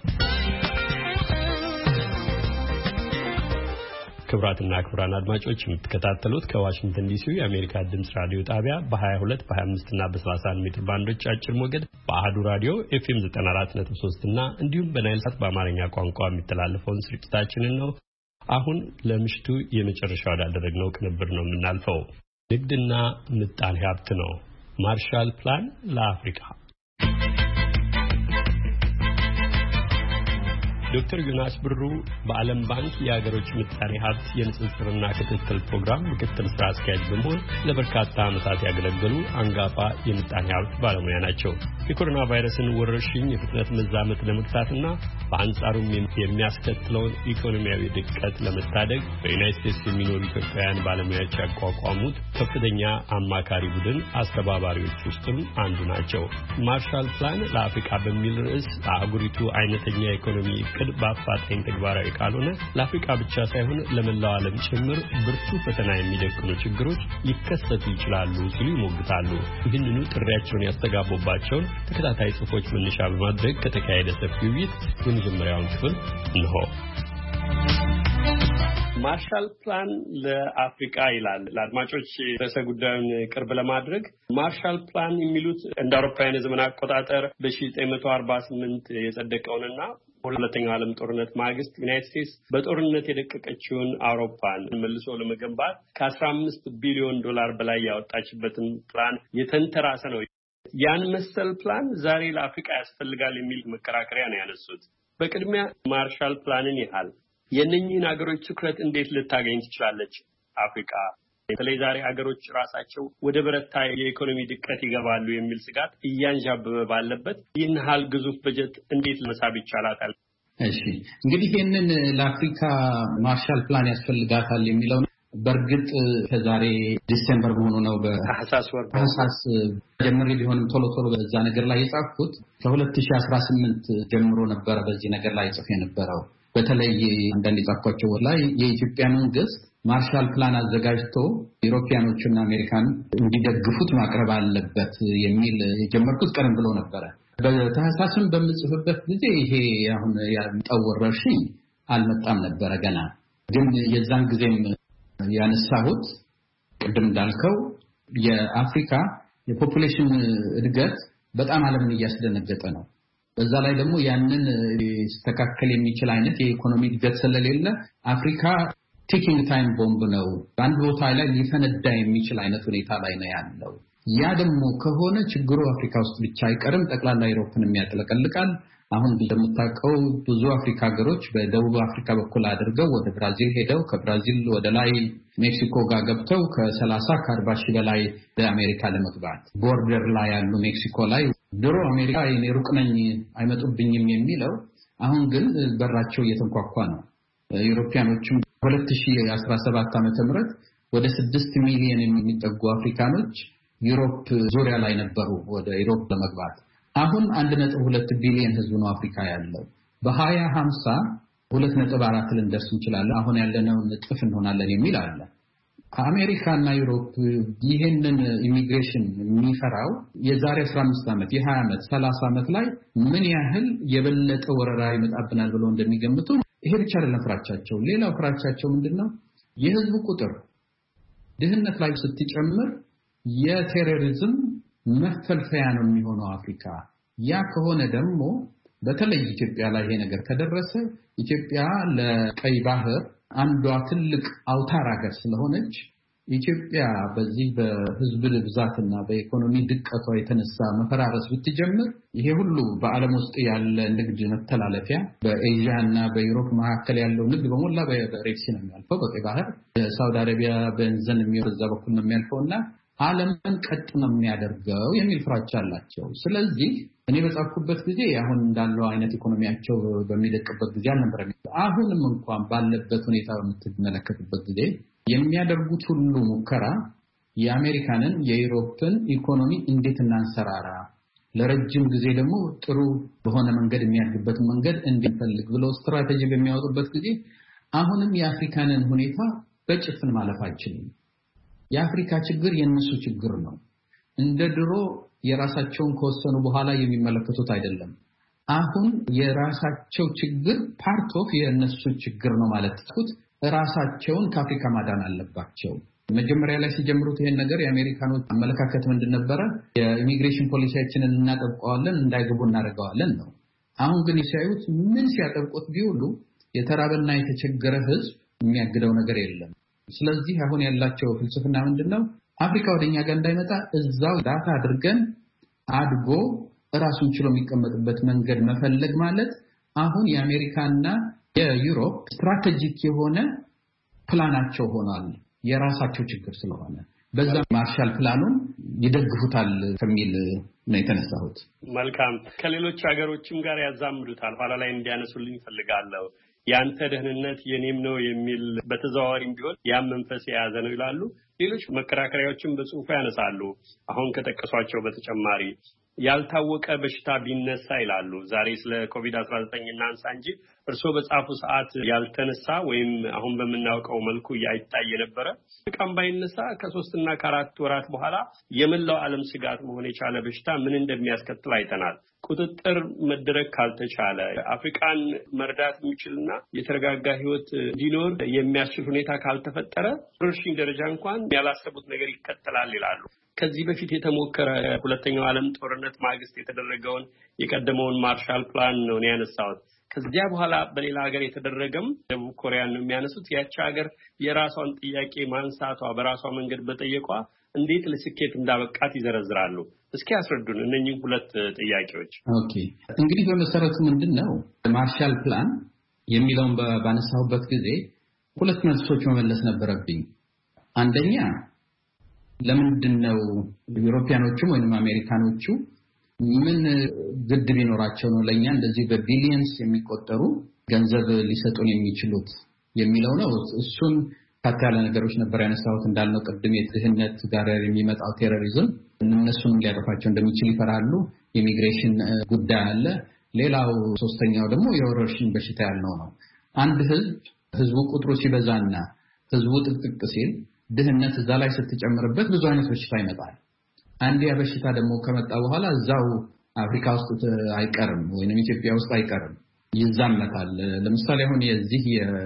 ክቡራትና ክቡራን አድማጮች የምትከታተሉት ከዋሽንግተን ዲሲ የአሜሪካ ድምጽ ራዲዮ ጣቢያ በ22 በ25 እና በ31 ሜትር ባንዶች አጭር ሞገድ በአሃዱ ራዲዮ ኤፍኤም 94.3 እና እንዲሁም በናይል ሳት በአማርኛ ቋንቋ የሚተላለፈውን ስርጭታችንን ነው። አሁን ለምሽቱ የመጨረሻ ወዳደረግነው ቅንብር ነው የምናልፈው። ንግድና ምጣኔ ሀብት ነው። ማርሻል ፕላን ለአፍሪካ። ዶክተር ዮናስ ብሩ በዓለም ባንክ የሀገሮች ምጣኔ ሀብት የንጽጽርና ክትትል ፕሮግራም ምክትል ስራ አስኪያጅ በመሆን ለበርካታ ዓመታት ያገለገሉ አንጋፋ የምጣኔ ሀብት ባለሙያ ናቸው። የኮሮና ቫይረስን ወረርሽኝ የፍጥነት መዛመት ለመግታትና በአንጻሩም የሚያስከትለውን ኢኮኖሚያዊ ድቀት ለመታደግ በዩናይትድ ስቴትስ የሚኖሩ ኢትዮጵያውያን ባለሙያዎች ያቋቋሙት ከፍተኛ አማካሪ ቡድን አስተባባሪዎች ውስጥም አንዱ ናቸው። ማርሻል ፕላን ለአፍሪካ በሚል ርዕስ ለአህጉሪቱ አይነተኛ ኢኮኖሚ በአፋጣኝ ተግባራዊ ካልሆነ ለአፍሪካ ብቻ ሳይሆን ለመላው ዓለም ጭምር ብርቱ ፈተና የሚደቅኑ ችግሮች ሊከሰቱ ይችላሉ ሲሉ ይሞግታሉ። ይህንኑ ጥሪያቸውን ያስተጋቡባቸውን ተከታታይ ጽሑፎች መነሻ በማድረግ ከተካሄደ ሰፊ ውይይት የመጀመሪያውን ክፍል እንሆ። ማርሻል ፕላን ለአፍሪካ ይላል። ለአድማጮች ርዕሰ ጉዳዩን ቅርብ ለማድረግ ማርሻል ፕላን የሚሉት እንደ አውሮፓውያን የዘመን አቆጣጠር በ1948 የጸደቀውንና ሁለተኛው ዓለም ጦርነት ማግስት ዩናይትድ ስቴትስ በጦርነት የደቀቀችውን አውሮፓን መልሶ ለመገንባት ከ15 ቢሊዮን ዶላር በላይ ያወጣችበትን ፕላን የተንተራሰ ነው። ያን መሰል ፕላን ዛሬ ለአፍሪካ ያስፈልጋል የሚል መከራከሪያ ነው ያነሱት። በቅድሚያ ማርሻል ፕላንን ያህል የእነኚህን ሀገሮች ትኩረት እንዴት ልታገኝ ትችላለች አፍሪካ? በተለይ ዛሬ ሀገሮች ራሳቸው ወደ በረታ የኢኮኖሚ ድቀት ይገባሉ የሚል ስጋት እያንዣበበ ባለበት ይህን ያህል ግዙፍ በጀት እንዴት መሳብ ይቻላል? እሺ እንግዲህ ይህንን ለአፍሪካ ማርሻል ፕላን ያስፈልጋታል የሚለው በእርግጥ ከዛሬ ዲሴምበር መሆኑ ነው። በታህሳስ ጀምሬ ቢሆንም ቶሎ በዛ ነገር ላይ የጻፍኩት ከ2018 ጀምሮ ነበረ በዚህ ነገር ላይ ጽፌ የነበረው። በተለይ አንዳንድ የጻፍኳቸው ላይ የኢትዮጵያ መንግስት ማርሻል ፕላን አዘጋጅቶ ኢሮፒያኖችና አሜሪካን እንዲደግፉት ማቅረብ አለበት የሚል የጀመርኩት ቀደም ብሎ ነበረ። በታህሳስም በምጽፍበት ጊዜ ይሄ አሁን ያመጣው ወረርሽኝ አልመጣም ነበረ ገና። ግን የዛን ጊዜም ያነሳሁት ቅድም እንዳልከው የአፍሪካ የፖፑሌሽን እድገት በጣም ዓለምን እያስደነገጠ ነው። በዛ ላይ ደግሞ ያንን ሊስተካከል የሚችል አይነት የኢኮኖሚ እድገት ስለሌለ አፍሪካ ቲኪንግ ታይም ቦምብ ነው፣ በአንድ ቦታ ላይ ሊፈነዳ የሚችል አይነት ሁኔታ ላይ ነው ያለው። ያ ደግሞ ከሆነ ችግሩ አፍሪካ ውስጥ ብቻ አይቀርም፣ ጠቅላላ አውሮፓን ያጥለቀልቃል። አሁን እንደምታውቀው ብዙ አፍሪካ ሀገሮች በደቡብ አፍሪካ በኩል አድርገው ወደ ብራዚል ሄደው ከብራዚል ወደ ላይ ሜክሲኮ ጋር ገብተው ከ30 ከ40 ሺህ በላይ በአሜሪካ ለመግባት ቦርደር ላይ ያሉ ሜክሲኮ ላይ ድሮ አሜሪካ እኔ ሩቅ ነኝ አይመጡብኝም የሚለው አሁን ግን በራቸው እየተንኳኳ ነው። ዩሮፒያኖችም 2017 ዓመተ ምህረት ወደ 6 ሚሊዮን የሚጠጉ አፍሪካኖች ዩሮፕ ዙሪያ ላይ ነበሩ ወደ ዩሮፕ ለመግባት። አሁን 1.2 ቢሊዮን ህዝብ ነው አፍሪካ ያለው። በ2050 2.4 ልንደርስ እንችላለን። አሁን ያለነው እጥፍ እንሆናለን የሚል አለ። አሜሪካና ዩሮፕ ይሄንን ኢሚግሬሽን የሚፈራው የዛሬ 15 ዓመት የ20 ዓመት 30 ዓመት ላይ ምን ያህል የበለጠ ወረራ ይመጣብናል ብለው እንደሚገምቱ ይሄ ብቻ አይደለም ፍራቻቸው። ሌላው ፍራቻቸው ምንድነው? የህዝቡ ቁጥር ድህነት ላይ ስትጨምር የቴሮሪዝም መፈልፈያ ነው የሚሆነው አፍሪካ። ያ ከሆነ ደግሞ በተለይ ኢትዮጵያ ላይ ይሄ ነገር ከደረሰ ኢትዮጵያ ለቀይ ባህር አንዷ ትልቅ አውታር ሀገር ስለሆነች ኢትዮጵያ በዚህ በህዝብ ብዛትና በኢኮኖሚ ድቀቷ የተነሳ መፈራረስ ብትጀምር ይሄ ሁሉ በዓለም ውስጥ ያለ ንግድ መተላለፊያ በኤዥያ እና በዩሮፕ መካከል ያለው ንግድ በሞላ በሬድ ሲ ነው የሚያልፈው፣ በቀይ ባህር ሳውዲ አረቢያ በእንዘን የሚወዛ በኩል ነው የሚያልፈውና ዓለምን ቀጥ ነው የሚያደርገው የሚል ፍራቻ አላቸው። ስለዚህ እኔ በጻፍኩበት ጊዜ አሁን እንዳለው አይነት ኢኮኖሚያቸው በሚደቅበት ጊዜ አልነበረም። አሁንም እንኳን ባለበት ሁኔታ በምትመለከቱበት ጊዜ የሚያደርጉት ሁሉ ሙከራ የአሜሪካንን የዩሮፕን ኢኮኖሚ እንዴት እናንሰራራ፣ ለረጅም ጊዜ ደግሞ ጥሩ በሆነ መንገድ የሚያድግበት መንገድ እንዲፈልግ ብለው ስትራቴጂ በሚያወጡበት ጊዜ አሁንም የአፍሪካንን ሁኔታ በጭፍን ማለፍ አይችልም። የአፍሪካ ችግር የነሱ ችግር ነው። እንደ ድሮ የራሳቸውን ከወሰኑ በኋላ የሚመለከቱት አይደለም። አሁን የራሳቸው ችግር ፓርት ኦፍ የነሱ ችግር ነው ማለት ነው። ራሳቸውን ከአፍሪካ ማዳን አለባቸው። መጀመሪያ ላይ ሲጀምሩት ይሄን ነገር የአሜሪካኖች አመለካከት ምንድን ነበረ? የኢሚግሬሽን ፖሊሲያችንን እናጠብቀዋለን፣ እንዳይገቡ እናደርገዋለን ነው። አሁን ግን ሲያዩት ምን ሲያጠብቁት ቢውሉ የተራበና የተቸገረ ህዝብ የሚያግደው ነገር የለም። ስለዚህ አሁን ያላቸው ፍልስፍና ምንድነው? አፍሪካ ወደኛ ጋር እንዳይመጣ እዛው ዳታ አድርገን አድጎ ራሱን ችሎ የሚቀመጥበት መንገድ መፈለግ ማለት አሁን የአሜሪካና የዩሮፕ ስትራቴጂክ የሆነ ፕላናቸው ሆኗል። የራሳቸው ችግር ስለሆነ በዛ ማርሻል ፕላኑን ይደግፉታል ከሚል ነው የተነሳሁት። መልካም። ከሌሎች ሀገሮችም ጋር ያዛምዱታል። ኋላ ላይ እንዲያነሱልኝ ፈልጋለሁ። ያንተ ደህንነት የኔም ነው የሚል በተዘዋዋሪም ቢሆን ያን መንፈስ የያዘ ነው ይላሉ። ሌሎች መከራከሪያዎችን በጽሁፉ ያነሳሉ። አሁን ከጠቀሷቸው በተጨማሪ ያልታወቀ በሽታ ቢነሳ ይላሉ። ዛሬ ስለ ኮቪድ-19 እናንሳ እንጂ እርስዎ በጻፉ ሰዓት ያልተነሳ ወይም አሁን በምናውቀው መልኩ ያይታይ የነበረ ቀን ባይነሳ ከ3 እና ከ4 ወራት በኋላ የመላው ዓለም ስጋት መሆን የቻለ በሽታ ምን እንደሚያስከትል አይተናል። ቁጥጥር መደረግ ካልተቻለ አፍሪካን መርዳት የሚችልና የተረጋጋ ህይወት እንዲኖር የሚያስችል ሁኔታ ካልተፈጠረ ወረርሽኝ ደረጃ እንኳን ያላሰቡት ነገር ይከተላል ይላሉ። ከዚህ በፊት የተሞከረ ሁለተኛው ዓለም ጦርነት ማግስት የተደረገውን የቀደመውን ማርሻል ፕላን ነው ያነሳሁት። ከዚያ በኋላ በሌላ ሀገር የተደረገም ደቡብ ኮሪያን ነው የሚያነሱት። ያቺ ሀገር የራሷን ጥያቄ ማንሳቷ በራሷ መንገድ በጠየቋ እንዴት ለስኬት እንዳበቃት ይዘረዝራሉ። እስኪ ያስረዱን እነኚህ ሁለት ጥያቄዎች። ኦኬ እንግዲህ በመሰረቱ ምንድነው ማርሻል ፕላን የሚለውን ባነሳሁበት ጊዜ ሁለት መልሶች መመለስ ነበረብኝ። አንደኛ ለምንድነው ዩሮፒያኖቹም ወይንም አሜሪካኖቹ ምን ግድ ቢኖራቸው ነው ለኛ እንደዚህ በቢሊየንስ የሚቆጠሩ ገንዘብ ሊሰጡን የሚችሉት የሚለው ነው። እሱን ካታለ ነገሮች ነበር ያነሳሁት። እንዳልነው ቅድም የድህነት ጋር የሚመጣው ቴሮሪዝም እነሱን ሊያጠፋቸው እንደሚችል ይፈራሉ። ኢሚግሬሽን ጉዳይ አለ። ሌላው ሶስተኛው ደግሞ የወረርሽኝ በሽታ ያልነው ነው። አንድ ህዝቡ ቁጥሩ ሲበዛና ህዝቡ ጥቅጥቅ ሲል ድህነት እዛ ላይ ስትጨምርበት ብዙ አይነት በሽታ ይመጣል። አንድ ያ በሽታ ደግሞ ከመጣ በኋላ እዛው አፍሪካ ውስጥ አይቀርም ወይንም ኢትዮጵያ ውስጥ አይቀርም፣ ይዛመታል። ለምሳሌ አሁን የዚህ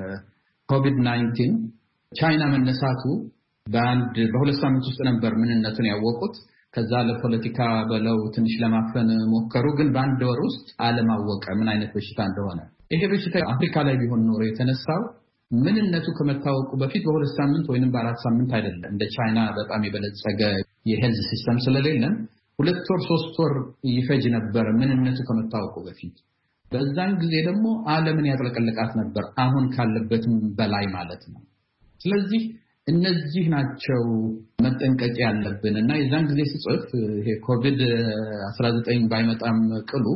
የኮቪድ-19 ቻይና መነሳቱ በሁለት ሳምንት ውስጥ ነበር ምንነቱን ያወቁት። ከዛ ለፖለቲካ በለው ትንሽ ለማፈን ሞከሩ፣ ግን በአንድ ወር ውስጥ ዓለም አወቀ ምን አይነት በሽታ እንደሆነ። ይሄ በሽታ አፍሪካ ላይ ቢሆን ኖሮ የተነሳው ምንነቱ ከመታወቁ በፊት በሁለት ሳምንት ወይንም በአራት ሳምንት አይደለም። እንደ ቻይና በጣም የበለጸገ የሄልዝ ሲስተም ስለሌለን 2 ወር 3 ወር ይፈጅ ነበር ምንነቱ ከመታወቁ በፊት። በዛን ጊዜ ደግሞ ዓለምን ያጥለቀለቃት ነበር አሁን ካለበትም በላይ ማለት ነው። ስለዚህ እነዚህ ናቸው መጠንቀቅ ያለብን እና የዛን ጊዜ ሲጽፍ ይሄ ኮቪድ-19 ባይመጣም ቅሉ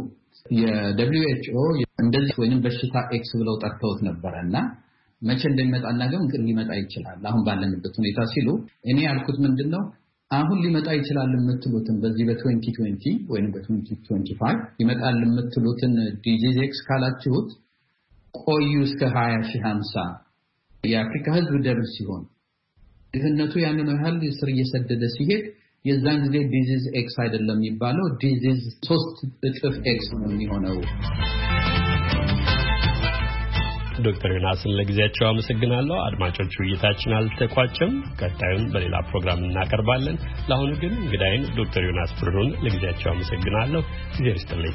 የWHO እንደዚህ ወይንም በሽታ ኤክስ ብለው ጠርተውት ነበርና መቼ እንደሚመጣና ግን ሊመጣ ይችላል አሁን ባለንበት ሁኔታ ሲሉ እኔ ያልኩት ምንድነው አሁን ሊመጣ ይችላል የምትሉትን በዚህ በ2020 ወይንም በ2025 ይመጣል የምትሉትን ዲዚዝ ኤክስ ካላችሁት ቆዩ እስከ 2050 የአፍሪካ ህዝብ ደም ሲሆን ድህነቱ ያንን ያህል ስር እየሰደደ ሲሄድ የዛን ጊዜ ዲዚዝ ኤክስ አይደለም የሚባለው ዲዚዝ 3 እጥፍ ኤክስ ነው የሚሆነው። ዶክተር ዮናስን ለጊዜያቸው አመሰግናለሁ። አድማጮች ውይይታችን አልተቋጨም። ቀጣዩን በሌላ ፕሮግራም እናቀርባለን። ለአሁኑ ግን እንግዳይን ዶክተር ዮናስ ብሩን ለጊዜያቸው አመሰግናለሁ። ጊዜ ይስጥልኝ።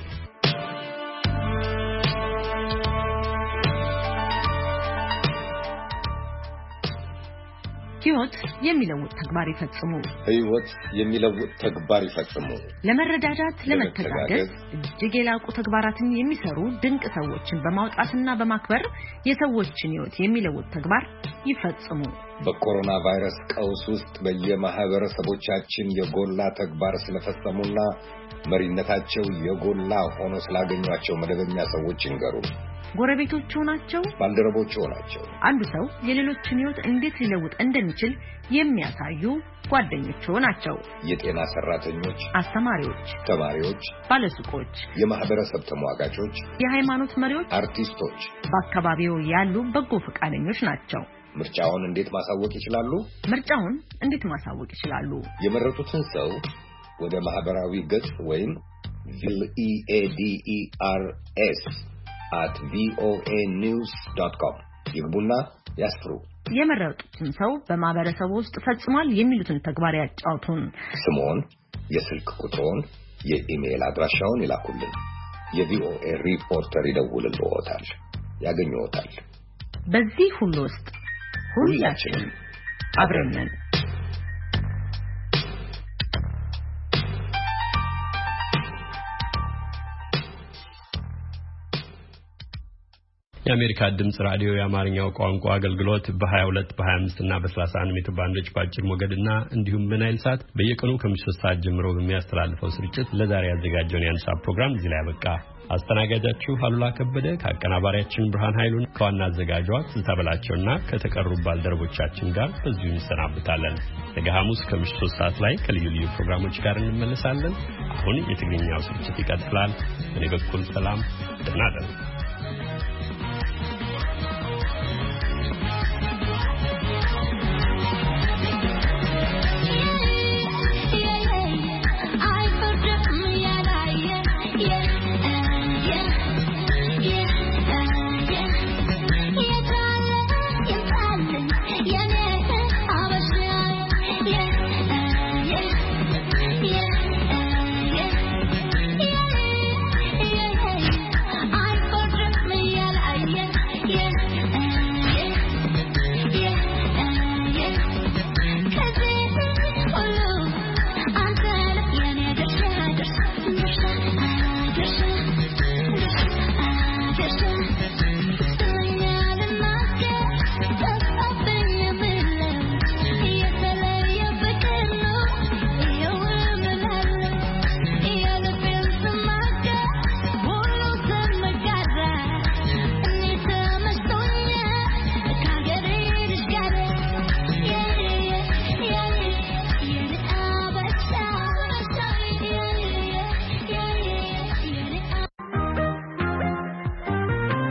ህይወት የሚለውጥ ተግባር ይፈጽሙ። ህይወት የሚለውጥ ተግባር ይፈጽሙ። ለመረዳዳት፣ ለመተጋገዝ እጅግ የላቁ ተግባራትን የሚሰሩ ድንቅ ሰዎችን በማውጣትና በማክበር የሰዎችን ህይወት የሚለውጥ ተግባር ይፈጽሙ። በኮሮና ቫይረስ ቀውስ ውስጥ በየማህበረሰቦቻችን የጎላ ተግባር ስለፈጸሙና መሪነታቸው የጎላ ሆኖ ስላገኟቸው መደበኛ ሰዎች ይንገሩ። ጎረቤቶቹ ናቸው፣ ባልደረቦቹ ናቸው። አንዱ ሰው የሌሎችን ህይወት እንዴት ሊለውጥ እንደሚችል የሚያሳዩ ጓደኞቹ ናቸው። የጤና ሰራተኞች፣ አስተማሪዎች፣ ተማሪዎች፣ ባለሱቆች፣ የማህበረሰብ ተሟጋቾች፣ የሃይማኖት መሪዎች፣ አርቲስቶች፣ በአካባቢው ያሉ በጎ ፈቃደኞች ናቸው። ምርጫውን እንዴት ማሳወቅ ይችላሉ? ምርጫውን እንዴት ማሳወቅ ይችላሉ? የመረጡትን ሰው ወደ ማህበራዊ ገጽ ወይም VLEADERS@voanews.com ይግቡና ያስፍሩ። የመረጡትን ሰው በማህበረሰቡ ውስጥ ፈጽሟል የሚሉትን ተግባር ያጫውቱን። ስሞን፣ የስልክ ቁጥሮን፣ የኢሜል አድራሻውን ይላኩልን። የቪኦኤ ሪፖርተር ይደውልልዎታል፣ ያገኙዎታል። በዚህ ሁሉ ውስጥ ሁላችንም አብረን ነን። የአሜሪካ ድምጽ ራዲዮ የአማርኛው ቋንቋ አገልግሎት በ22 በ25 እና በ31 ሜትር ባንዶች በአጭር ሞገድና እንዲሁም በናይል ሳት በየቀኑ ከምሽቱ 3 ሰዓት ጀምሮ በሚያስተላልፈው ስርጭት ለዛሬ ያዘጋጀውን የአንሳ ፕሮግራም እዚህ ላይ ያበቃ። አስተናጋጃችሁ አሉላ ከበደ ከአቀናባሪያችን ብርሃን ኃይሉን ከዋና አዘጋጇ ትዝታ በላቸውና ከተቀሩ ባልደረቦቻችን ጋር በዚሁ እንሰናብታለን። ነገ ሐሙስ ከምሽቱ 3 ሰዓት ላይ ከልዩ ልዩ ፕሮግራሞች ጋር እንመለሳለን። አሁን የትግርኛው ስርጭት ይቀጥላል። በእኔ በኩል ሰላም፣ ደህና እደሩ።